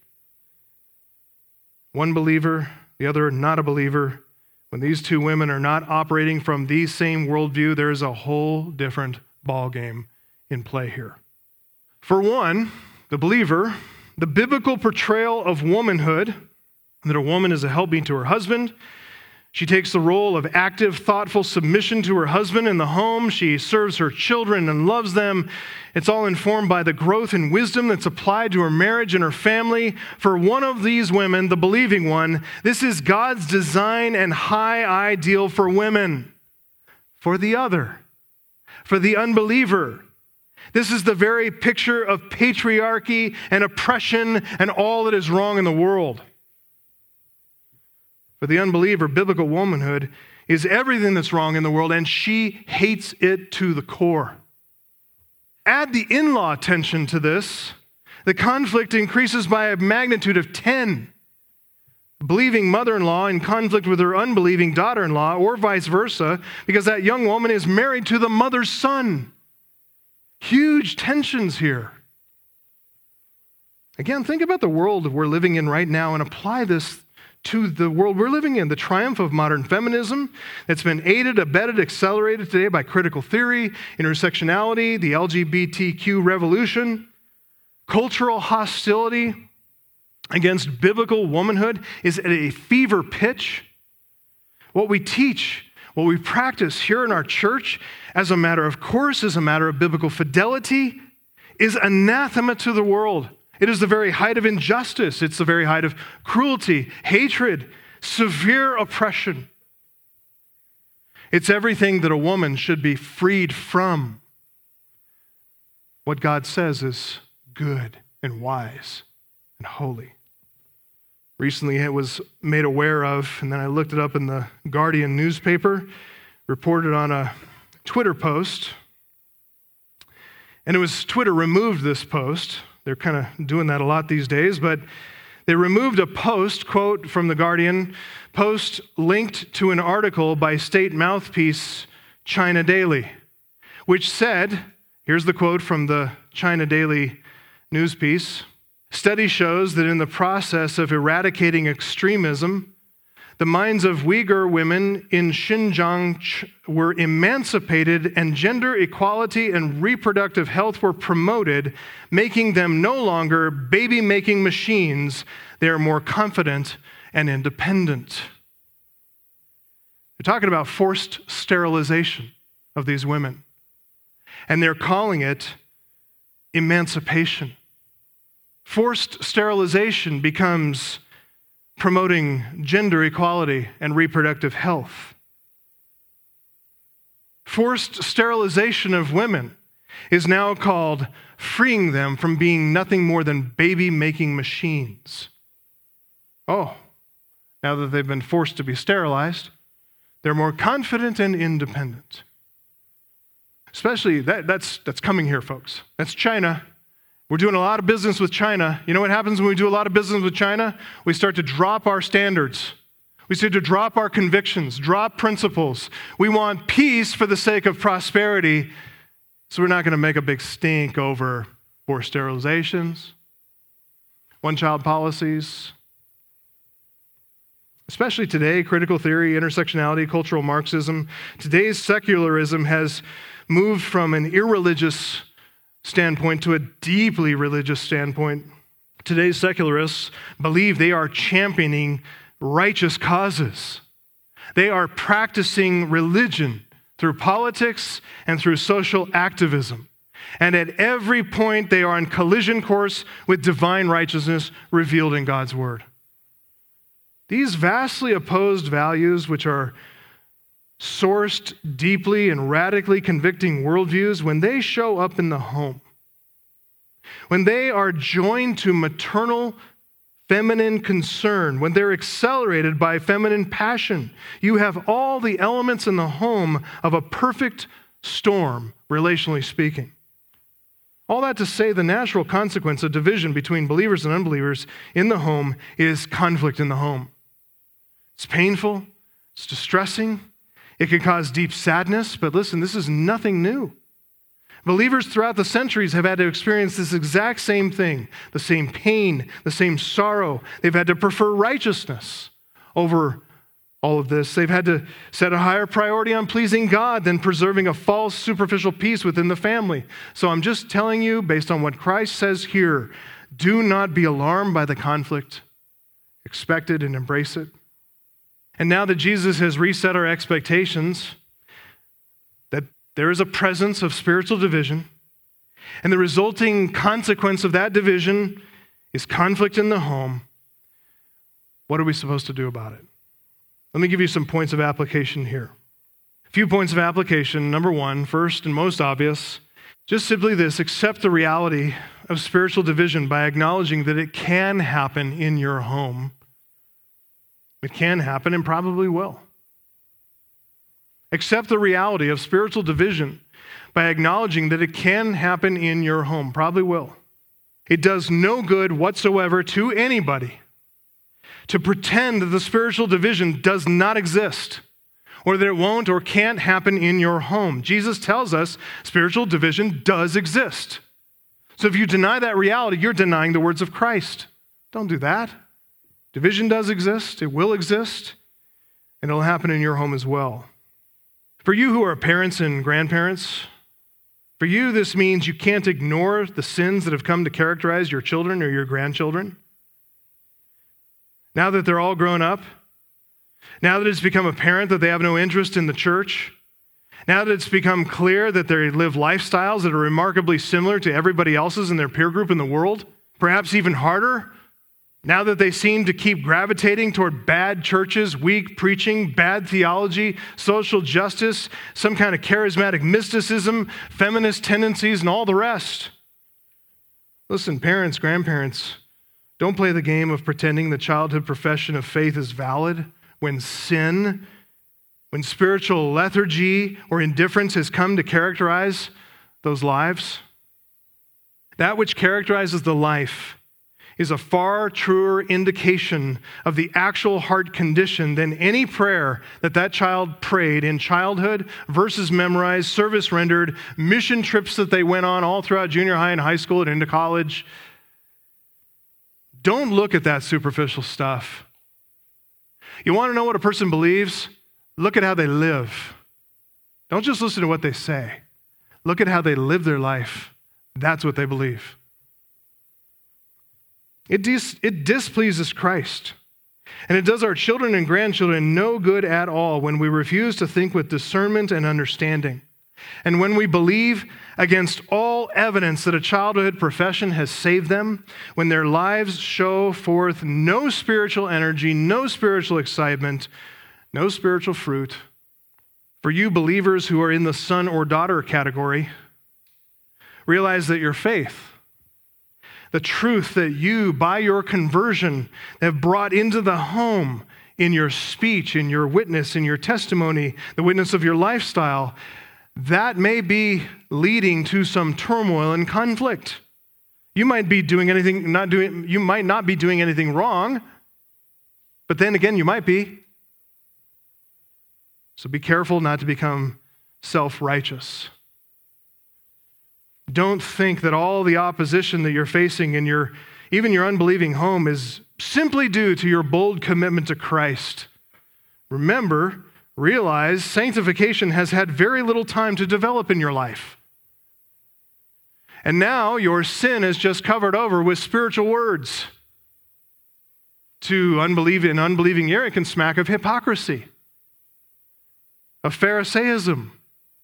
One believer, the other not a believer. When these two women are not operating from the same worldview, there is a whole different ballgame in play here. For one, the believer, the biblical portrayal of womanhood, that a woman is a helpmeet to her husband. She takes the role of active, thoughtful submission to her husband in the home. She serves her children and loves them. It's all informed by the growth and wisdom that's applied to her marriage and her family. For one of these women, the believing one, this is God's design and high ideal for women. For the other, for the unbeliever, this is the very picture of patriarchy and oppression and all that is wrong in the world. For the unbeliever, biblical womanhood is everything that's wrong in the world, and she hates it to the core. Add the in-law tension to this, the conflict increases by a magnitude of 10. Believing mother-in-law in conflict with her unbelieving daughter-in-law, or vice versa, because that young woman is married to the mother's son. Huge tensions here. Again, think about the world we're living in right now and apply this to the world we're living in. The triumph of modern feminism that's been aided, abetted, accelerated today by critical theory, intersectionality, the LGBTQ revolution, cultural hostility against biblical womanhood is at a fever pitch. What we teach, what we practice here in our church, as a matter of course, as a matter of biblical fidelity, is anathema to the world. It is the very height of injustice. It's the very height of cruelty, hatred, severe oppression. It's everything that a woman should be freed from. What God says is good and wise and holy. Recently it was made aware of, and then I looked it up in the Guardian newspaper, reported on a Twitter post. And it was Twitter removed this post. They're kind of doing that a lot these days, but they removed a post, quote from the Guardian, post linked to an article by state mouthpiece China Daily, which said, here's the quote from the China Daily news piece, "Study shows that in the process of eradicating extremism, the minds of Uyghur women in Xinjiang were emancipated and gender equality and reproductive health were promoted, making them no longer baby-making machines. They are more confident and independent." They're talking about forced sterilization of these women. And they're calling it emancipation. Forced sterilization becomes promoting gender equality and reproductive health. Forced sterilization of women is now called freeing them from being nothing more than baby-making machines. Oh, now that they've been forced to be sterilized, they're more confident and independent. Especially, that's coming here, folks. That's China. We're doing a lot of business with China. You know what happens when we do a lot of business with China? We start to drop our standards. We say to drop our convictions, drop principles. We want peace for the sake of prosperity, so we're not going to make a big stink over forced sterilizations, one-child policies. Especially today, critical theory, intersectionality, cultural Marxism. Today's secularism has moved from an irreligious standpoint to a deeply religious standpoint. Today's secularists believe they are championing righteous causes. They are practicing religion through politics and through social activism. And at every point, they are on collision course with divine righteousness revealed in God's word. These vastly opposed values, which are sourced deeply and radically convicting worldviews, when they show up in the home, when they are joined to maternal feminine concern, when they're accelerated by feminine passion, you have all the elements in the home of a perfect storm, relationally speaking. All that to say, the natural consequence of division between believers and unbelievers in the home is conflict in the home. It's painful, it's distressing, it can cause deep sadness, but listen, this is nothing new. Believers throughout the centuries have had to experience this exact same thing, the same pain, the same sorrow. They've had to prefer righteousness over all of this. They've had to set a higher priority on pleasing God than preserving a false, superficial peace within the family. So I'm just telling you, based on what Christ says here, do not be alarmed by the conflict. Expect it and embrace it. And now that Jesus has reset our expectations, that there is a presence of spiritual division, and the resulting consequence of that division is conflict in the home, what are we supposed to do about it? Let me give you some points of application here. A few points of application. Number one, first and most obvious, just simply this: accept the reality of spiritual division by acknowledging that it can happen in your home. It can happen and probably will. Accept the reality of spiritual division by acknowledging that it can happen in your home, probably will. It does no good whatsoever to anybody to pretend that the spiritual division does not exist, or that it won't or can't happen in your home. Jesus tells us spiritual division does exist. So if you deny that reality, you're denying the words of Christ. Don't do that. Division does exist, it will exist, and it'll happen in your home as well. For you who are parents and grandparents, for you this means you can't ignore the sins that have come to characterize your children or your grandchildren. Now that they're all grown up, now that it's become apparent that they have no interest in the church, now that it's become clear that they live lifestyles that are remarkably similar to everybody else's in their peer group in the world, perhaps even harder, now that they seem to keep gravitating toward bad churches, weak preaching, bad theology, social justice, some kind of charismatic mysticism, feminist tendencies, and all the rest. Listen, parents, grandparents, don't play the game of pretending the childhood profession of faith is valid when sin, when spiritual lethargy or indifference has come to characterize those lives. That which characterizes the life is a far truer indication of the actual heart condition than any prayer that child prayed in childhood, verses memorized, service rendered, mission trips that they went on all throughout junior high and high school and into college. Don't look at that superficial stuff. You want to know what a person believes? Look at how they live. Don't just listen to what they say. Look at how they live their life. That's what they believe. It displeases Christ, and it does our children and grandchildren no good at all when we refuse to think with discernment and understanding, and when we believe against all evidence that a childhood profession has saved them, when their lives show forth no spiritual energy, no spiritual excitement, no spiritual fruit. For you believers who are in the son or daughter category, realize that your faith, the truth that you, by your conversion, have brought into the home in your speech, in your witness, in your testimony, the witness of your lifestyle, that may be leading to some turmoil and conflict. You might be you might not be doing anything wrong, but then again, you might be. So be careful not to become self-righteous. Don't think that all the opposition that you're facing in even your unbelieving home is simply due to your bold commitment to Christ. Realize sanctification has had very little time to develop in your life. And now your sin is just covered over with spiritual words. To unbelieving ear, it can smack of hypocrisy, of Pharisaism.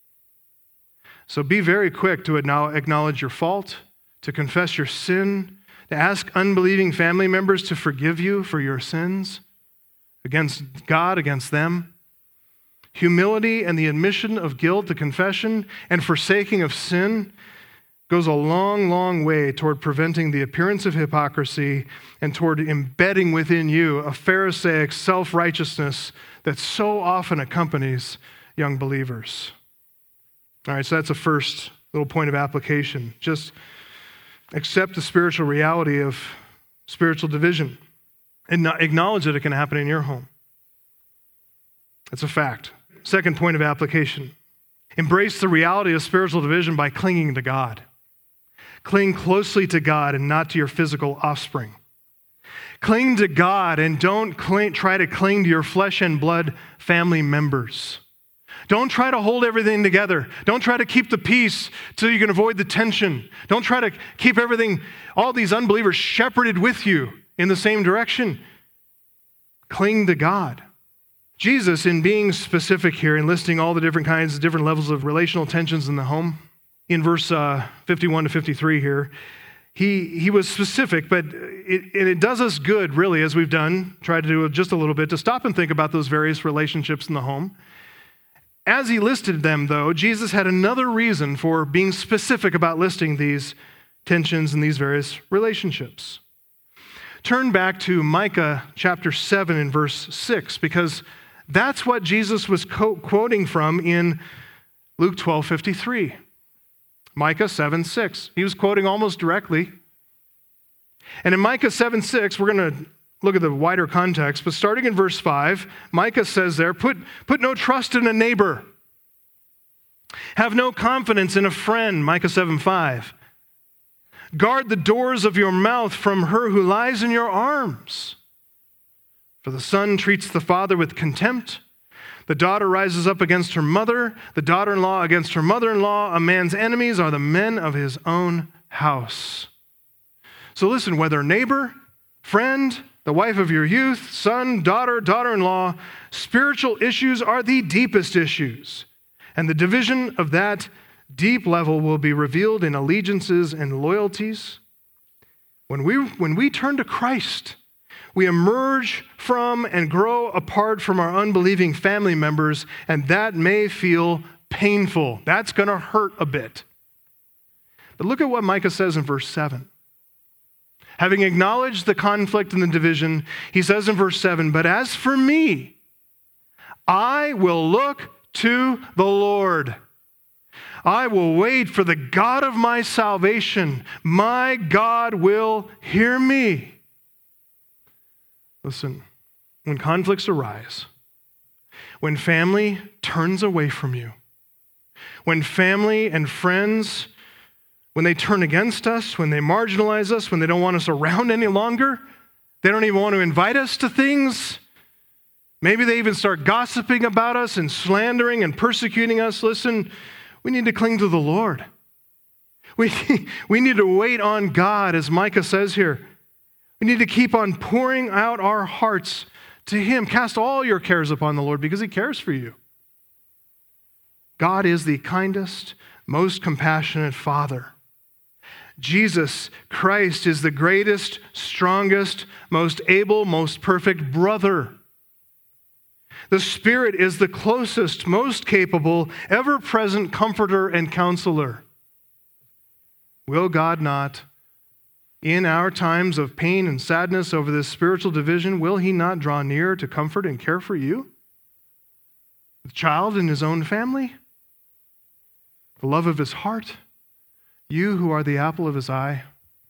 So be very quick to acknowledge your fault, to confess your sin, to ask unbelieving family members to forgive you for your sins against God, against them. Humility and the admission of guilt, the confession and forsaking of sin goes a long, long way toward preventing the appearance of hypocrisy and toward embedding within you a Pharisaic self-righteousness that so often accompanies young believers. All right, so that's a first little point of application. Just accept the spiritual reality of spiritual division and acknowledge that it can happen in your home. That's a fact. Second point of application. Embrace the reality of spiritual division by clinging to God. Cling closely to God and not to your physical offspring. Cling to God and don't try to cling to your flesh and blood family members. Don't try to hold everything together. Don't try to keep the peace so you can avoid the tension. Don't try to keep all these unbelievers shepherded with you in the same direction. Cling to God. Jesus, in being specific here and listing all the different levels of relational tensions in the home, in verse 51 to 53 here, he was specific, but it does us good, really, as we've tried to do just a little bit, to stop and think about those various relationships in the home. As he listed them, though, Jesus had another reason for being specific about listing these tensions and these various relationships. Turn back to Micah chapter 7 and verse 6, because that's what Jesus was quoting from in Luke 12:53. Micah 7:6. He was quoting almost directly. And in Micah 7:6, we're going to look at the wider context, but starting in verse 5, Micah says there, put no trust in a neighbor. Have no confidence in a friend, Micah 7:5. Guard the doors of your mouth from her who lies in your arms. For the son treats the father with contempt. The daughter rises up against her mother, the daughter-in-law against her mother-in-law. A man's enemies are the men of his own house. So listen, whether neighbor, friend, the wife of your youth, son, daughter, daughter-in-law, spiritual issues are the deepest issues. And the division of that deep level will be revealed in allegiances and loyalties. When we turn to Christ, we emerge from and grow apart from our unbelieving family members, and that may feel painful. That's going to hurt a bit. But look at what Micah says in verse 7. Having acknowledged the conflict and the division, he says in verse 7, but as for me, I will look to the Lord. I will wait for the God of my salvation. My God will hear me. Listen, when conflicts arise, when family turns away from you, when family and friends, when they turn against us, when they marginalize us, when they don't want us around any longer, they don't even want to invite us to things, maybe they even start gossiping about us and slandering and persecuting us. Listen, we need to cling to the Lord. We need to wait on God, as Micah says here. We need to keep on pouring out our hearts to Him. Cast all your cares upon the Lord because He cares for you. God is the kindest, most compassionate Father. Jesus Christ is the greatest, strongest, most able, most perfect brother. The Spirit is the closest, most capable, ever-present comforter and counselor. Will God not, in our times of pain and sadness over this spiritual division, will He not draw near to comfort and care for you? The child in his own family? The love of his heart? You who are the apple of His eye?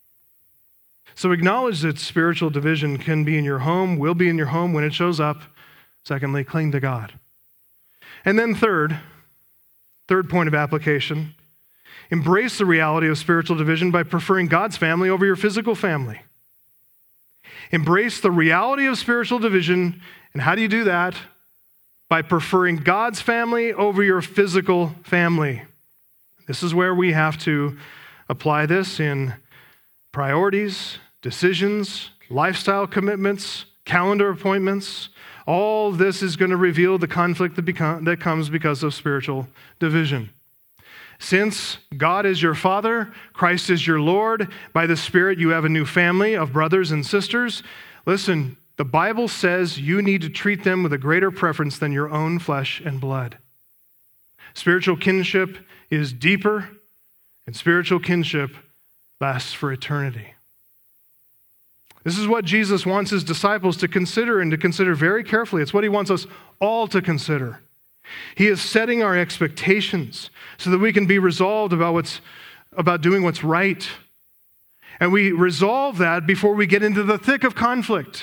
So acknowledge that spiritual division can be in your home, will be in your home when it shows up. Secondly, cling to God. And then third point of application, embrace the reality of spiritual division by preferring God's family over your physical family. Embrace the reality of spiritual division, and how do you do that? By preferring God's family over your physical family. This is where we have to apply this in priorities, decisions, lifestyle commitments, calendar appointments. All this is going to reveal the conflict that comes because of spiritual division. Since God is your Father, Christ is your Lord, by the Spirit you have a new family of brothers and sisters. Listen, the Bible says you need to treat them with a greater preference than your own flesh and blood. Spiritual kinship is deeper, and spiritual kinship lasts for eternity. This is what Jesus wants his disciples to consider, and to consider very carefully. It's what he wants us all to consider. He is setting our expectations so that we can be resolved about doing what's right. And we resolve that before we get into the thick of conflict.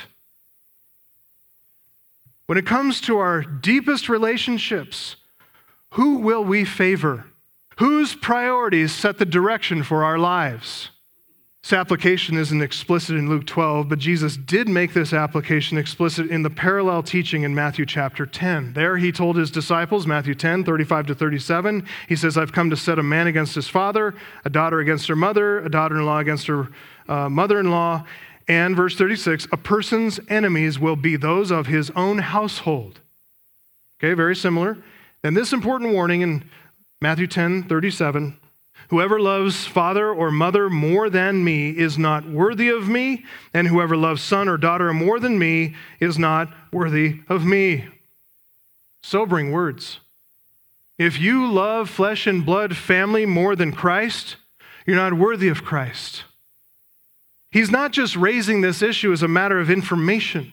When it comes to our deepest relationships, who will we favor? Whose priorities set the direction for our lives? This application isn't explicit in Luke 12, but Jesus did make this application explicit in the parallel teaching in Matthew chapter 10. There he told his disciples, Matthew 10, 35 to 37, he says, I've come to set a man against his father, a daughter against her mother, a daughter-in-law against her mother-in-law, and verse 36, a person's enemies will be those of his own household. Okay, very similar. Then this important warning in Matthew 10, 37, whoever loves father or mother more than me is not worthy of me, and whoever loves son or daughter more than me is not worthy of me. Sobering words. If you love flesh and blood family more than Christ, you're not worthy of Christ. He's not just raising this issue as a matter of information.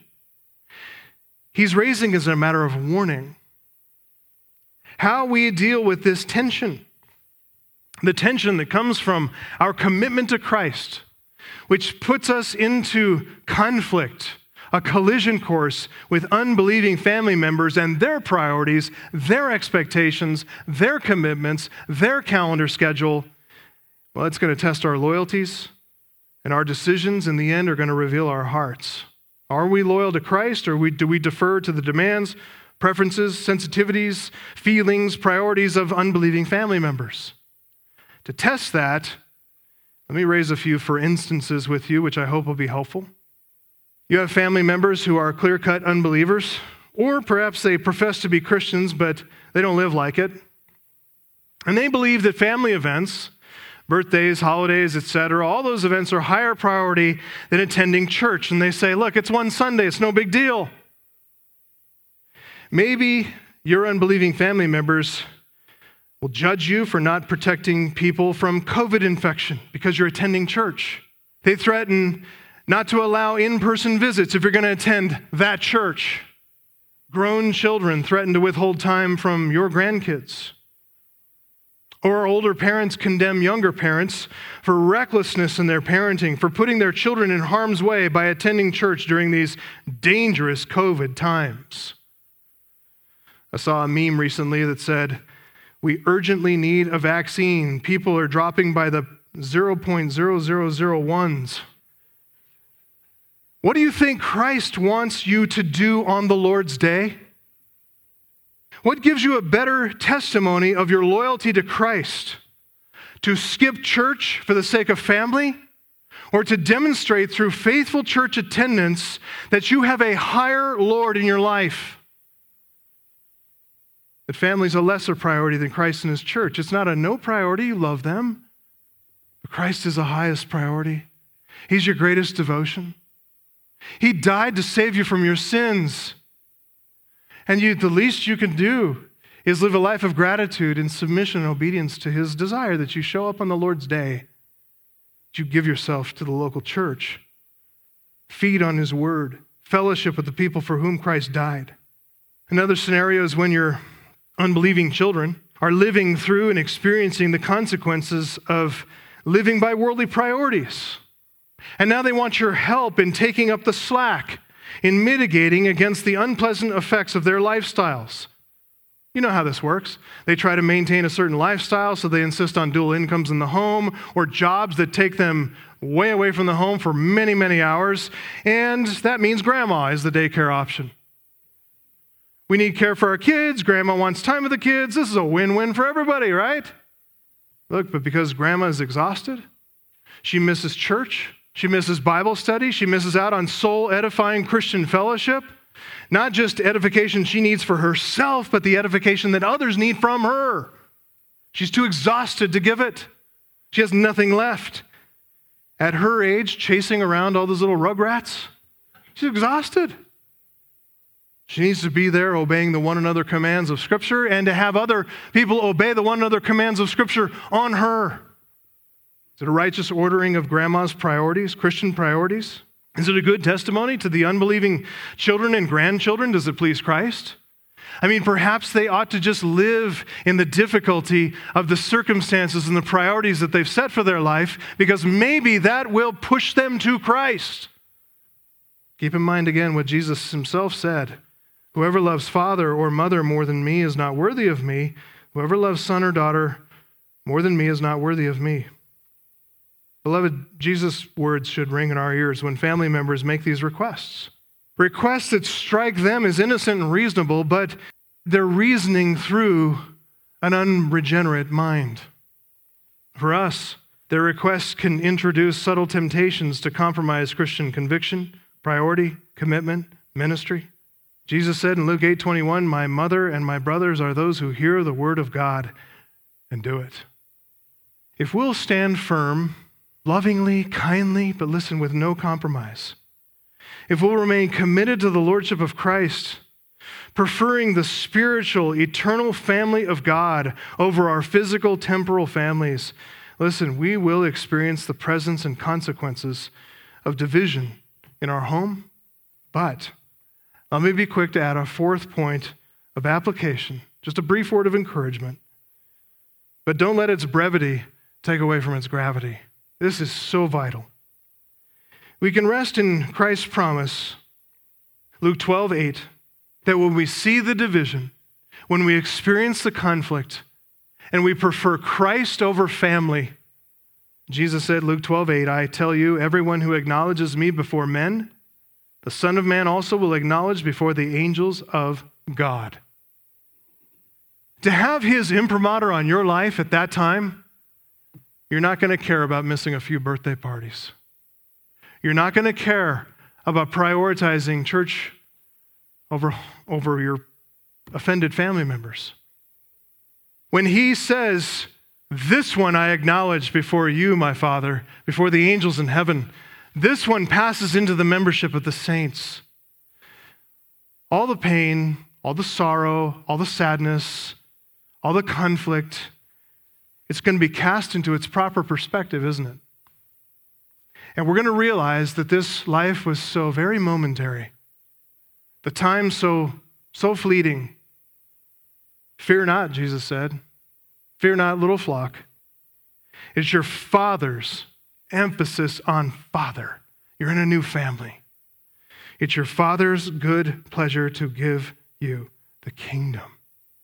He's raising it as a matter of warning. How we deal with this tension. The tension that comes from our commitment to Christ, which puts us into conflict, a collision course with unbelieving family members and their priorities, their expectations, their commitments, their calendar schedule. Well, it's going to test our loyalties, and our decisions in the end are going to reveal our hearts. Are we loyal to Christ, or do we defer to the demands, preferences, sensitivities, feelings, priorities of unbelieving family members? To test that, let me raise a few for instances with you, which I hope will be helpful. You have family members who are clear-cut unbelievers, or perhaps they profess to be Christians, but they don't live like it. And they believe that family events, birthdays, holidays, etc., all those events are higher priority than attending church. And they say, look, it's one Sunday, it's no big deal. Maybe your unbelieving family members will judge you for not protecting people from COVID infection because you're attending church. They threaten not to allow in-person visits if you're going to attend that church. Grown children threaten to withhold time from your grandkids. Or older parents condemn younger parents for recklessness in their parenting, for putting their children in harm's way by attending church during these dangerous COVID times. I saw a meme recently that said, we urgently need a vaccine. People are dropping by the 0.0001s. What do you think Christ wants you to do on the Lord's Day? What gives you a better testimony of your loyalty to Christ? To skip church for the sake of family? Or to demonstrate through faithful church attendance that you have a higher Lord in your life? That family is a lesser priority than Christ and his church. It's not a no priority, you love them. But Christ is the highest priority. He's your greatest devotion. He died to save you from your sins. And the least you can do is live a life of gratitude and submission and obedience to his desire that you show up on the Lord's Day, that you give yourself to the local church, feed on his word, fellowship with the people for whom Christ died. Another scenario is when your unbelieving children are living through and experiencing the consequences of living by worldly priorities. And now they want your help in taking up the slack, in mitigating against the unpleasant effects of their lifestyles. You know how this works. They try to maintain a certain lifestyle, so they insist on dual incomes in the home or jobs that take them way away from the home for many, many hours. And that means grandma is the daycare option. We need care for our kids. Grandma wants time with the kids. This is a win-win for everybody, right? Look, but because grandma is exhausted, she misses church, she misses Bible study, she misses out on soul-edifying Christian fellowship. Not just edification she needs for herself, but the edification that others need from her. She's too exhausted to give it. She has nothing left. At her age, chasing around all those little rugrats, she's exhausted. She needs to be there obeying the one another commands of Scripture and to have other people obey the one another commands of Scripture on her. Is it a righteous ordering of grandma's priorities, Christian priorities? Is it a good testimony to the unbelieving children and grandchildren? Does it please Christ? I mean, perhaps they ought to just live in the difficulty of the circumstances and the priorities that they've set for their life, because maybe that will push them to Christ. Keep in mind again what Jesus himself said. Whoever loves father or mother more than me is not worthy of me. Whoever loves son or daughter more than me is not worthy of me. Beloved, Jesus' words should ring in our ears when family members make these requests. Requests that strike them as innocent and reasonable, but they're reasoning through an unregenerate mind. For us, their requests can introduce subtle temptations to compromise Christian conviction, priority, commitment, ministry. Jesus said in Luke 8:21, "My mother and my brothers are those who hear the word of God and do it." If we'll stand firm, lovingly, kindly, but listen, with no compromise. If we'll remain committed to the lordship of Christ, preferring the spiritual, eternal family of God over our physical, temporal families, listen, we will experience the presence and consequences of division in our home. But let me be quick to add a fourth point of application, just a brief word of encouragement. But don't let its brevity take away from its gravity. This is so vital. We can rest in Christ's promise, Luke 12:8, that when we see the division, when we experience the conflict, and we prefer Christ over family, Jesus said, Luke 12:8, "I tell you, everyone who acknowledges me before men, the Son of Man also will acknowledge before the angels of God." To have his imprimatur on your life at that time, you're not going to care about missing a few birthday parties. You're not going to care about prioritizing church over your offended family members. When he says, "This one I acknowledge before you, my Father, before the angels in heaven," this one passes into the membership of the saints. All the pain, all the sorrow, all the sadness, all the conflict, it's going to be cast into its proper perspective, isn't it? And we're going to realize that this life was so very momentary. The time so fleeting. Fear not, Jesus said. Fear not, little flock. It's your Father's emphasis on Father. You're in a new family. It's your Father's good pleasure to give you the kingdom.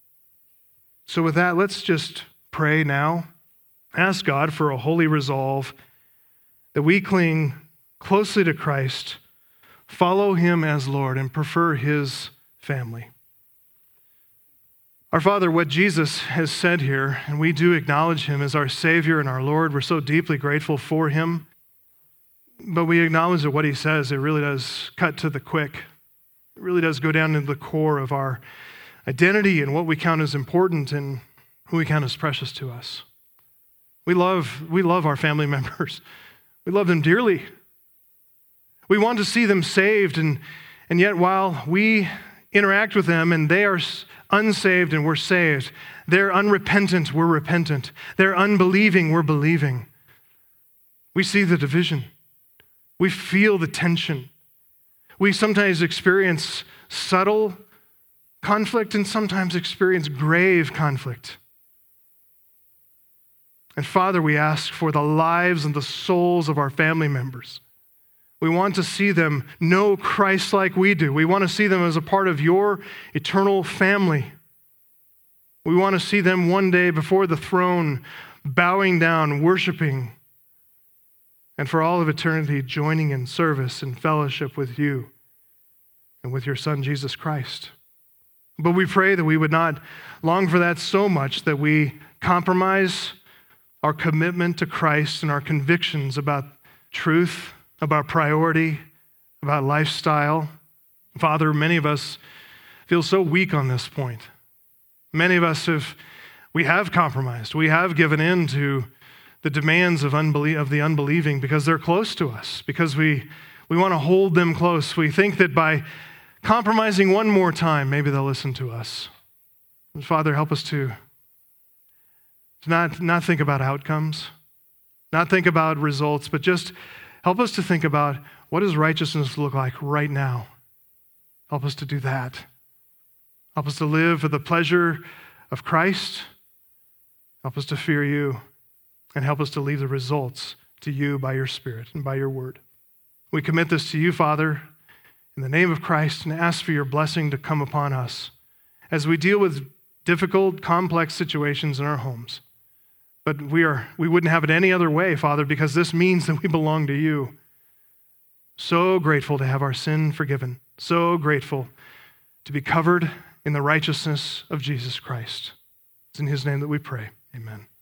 So with that, let's just pray now. Ask God for a holy resolve that we cling closely to Christ, follow him as Lord, and prefer his family. Our Father, what Jesus has said here, and we do acknowledge him as our Savior and our Lord. We're so deeply grateful for him. But we acknowledge that what he says, it really does cut to the quick. It really does go down into the core of our identity and what we count as important and who we count as precious to us. We love our family members. We love them dearly. We want to see them saved, and yet while we interact with them and they are unsaved and we're saved, they're unrepentant, we're repentant. They're unbelieving, we're believing. We see the division. We feel the tension. We sometimes experience subtle conflict and sometimes experience grave conflict. And Father, we ask for the lives and the souls of our family members. We want to see them know Christ like we do. We want to see them as a part of your eternal family. We want to see them one day before the throne, bowing down, worshiping, and for all of eternity joining in service and fellowship with you and with your Son, Jesus Christ. But we pray that we would not long for that so much that we compromise our commitment to Christ and our convictions about truth, about priority, about lifestyle. Father, many of us feel so weak on this point. Many of us have compromised. We have given in to the demands of the unbelieving because they're close to us, because we want to hold them close. We think that by compromising one more time, maybe they'll listen to us. And Father, help us to not think about outcomes, not think about results, but just help us to think about what does righteousness look like right now. Help us to do that. Help us to live for the pleasure of Christ. Help us to fear you, and help us to leave the results to you by your Spirit and by your word. We commit this to you, Father, in the name of Christ, and ask for your blessing to come upon us as we deal with difficult, complex situations in our homes. But we wouldn't have it any other way, Father, because this means that we belong to you. So grateful to have our sin forgiven. So grateful to be covered in the righteousness of Jesus Christ. It's in his name that we pray. Amen.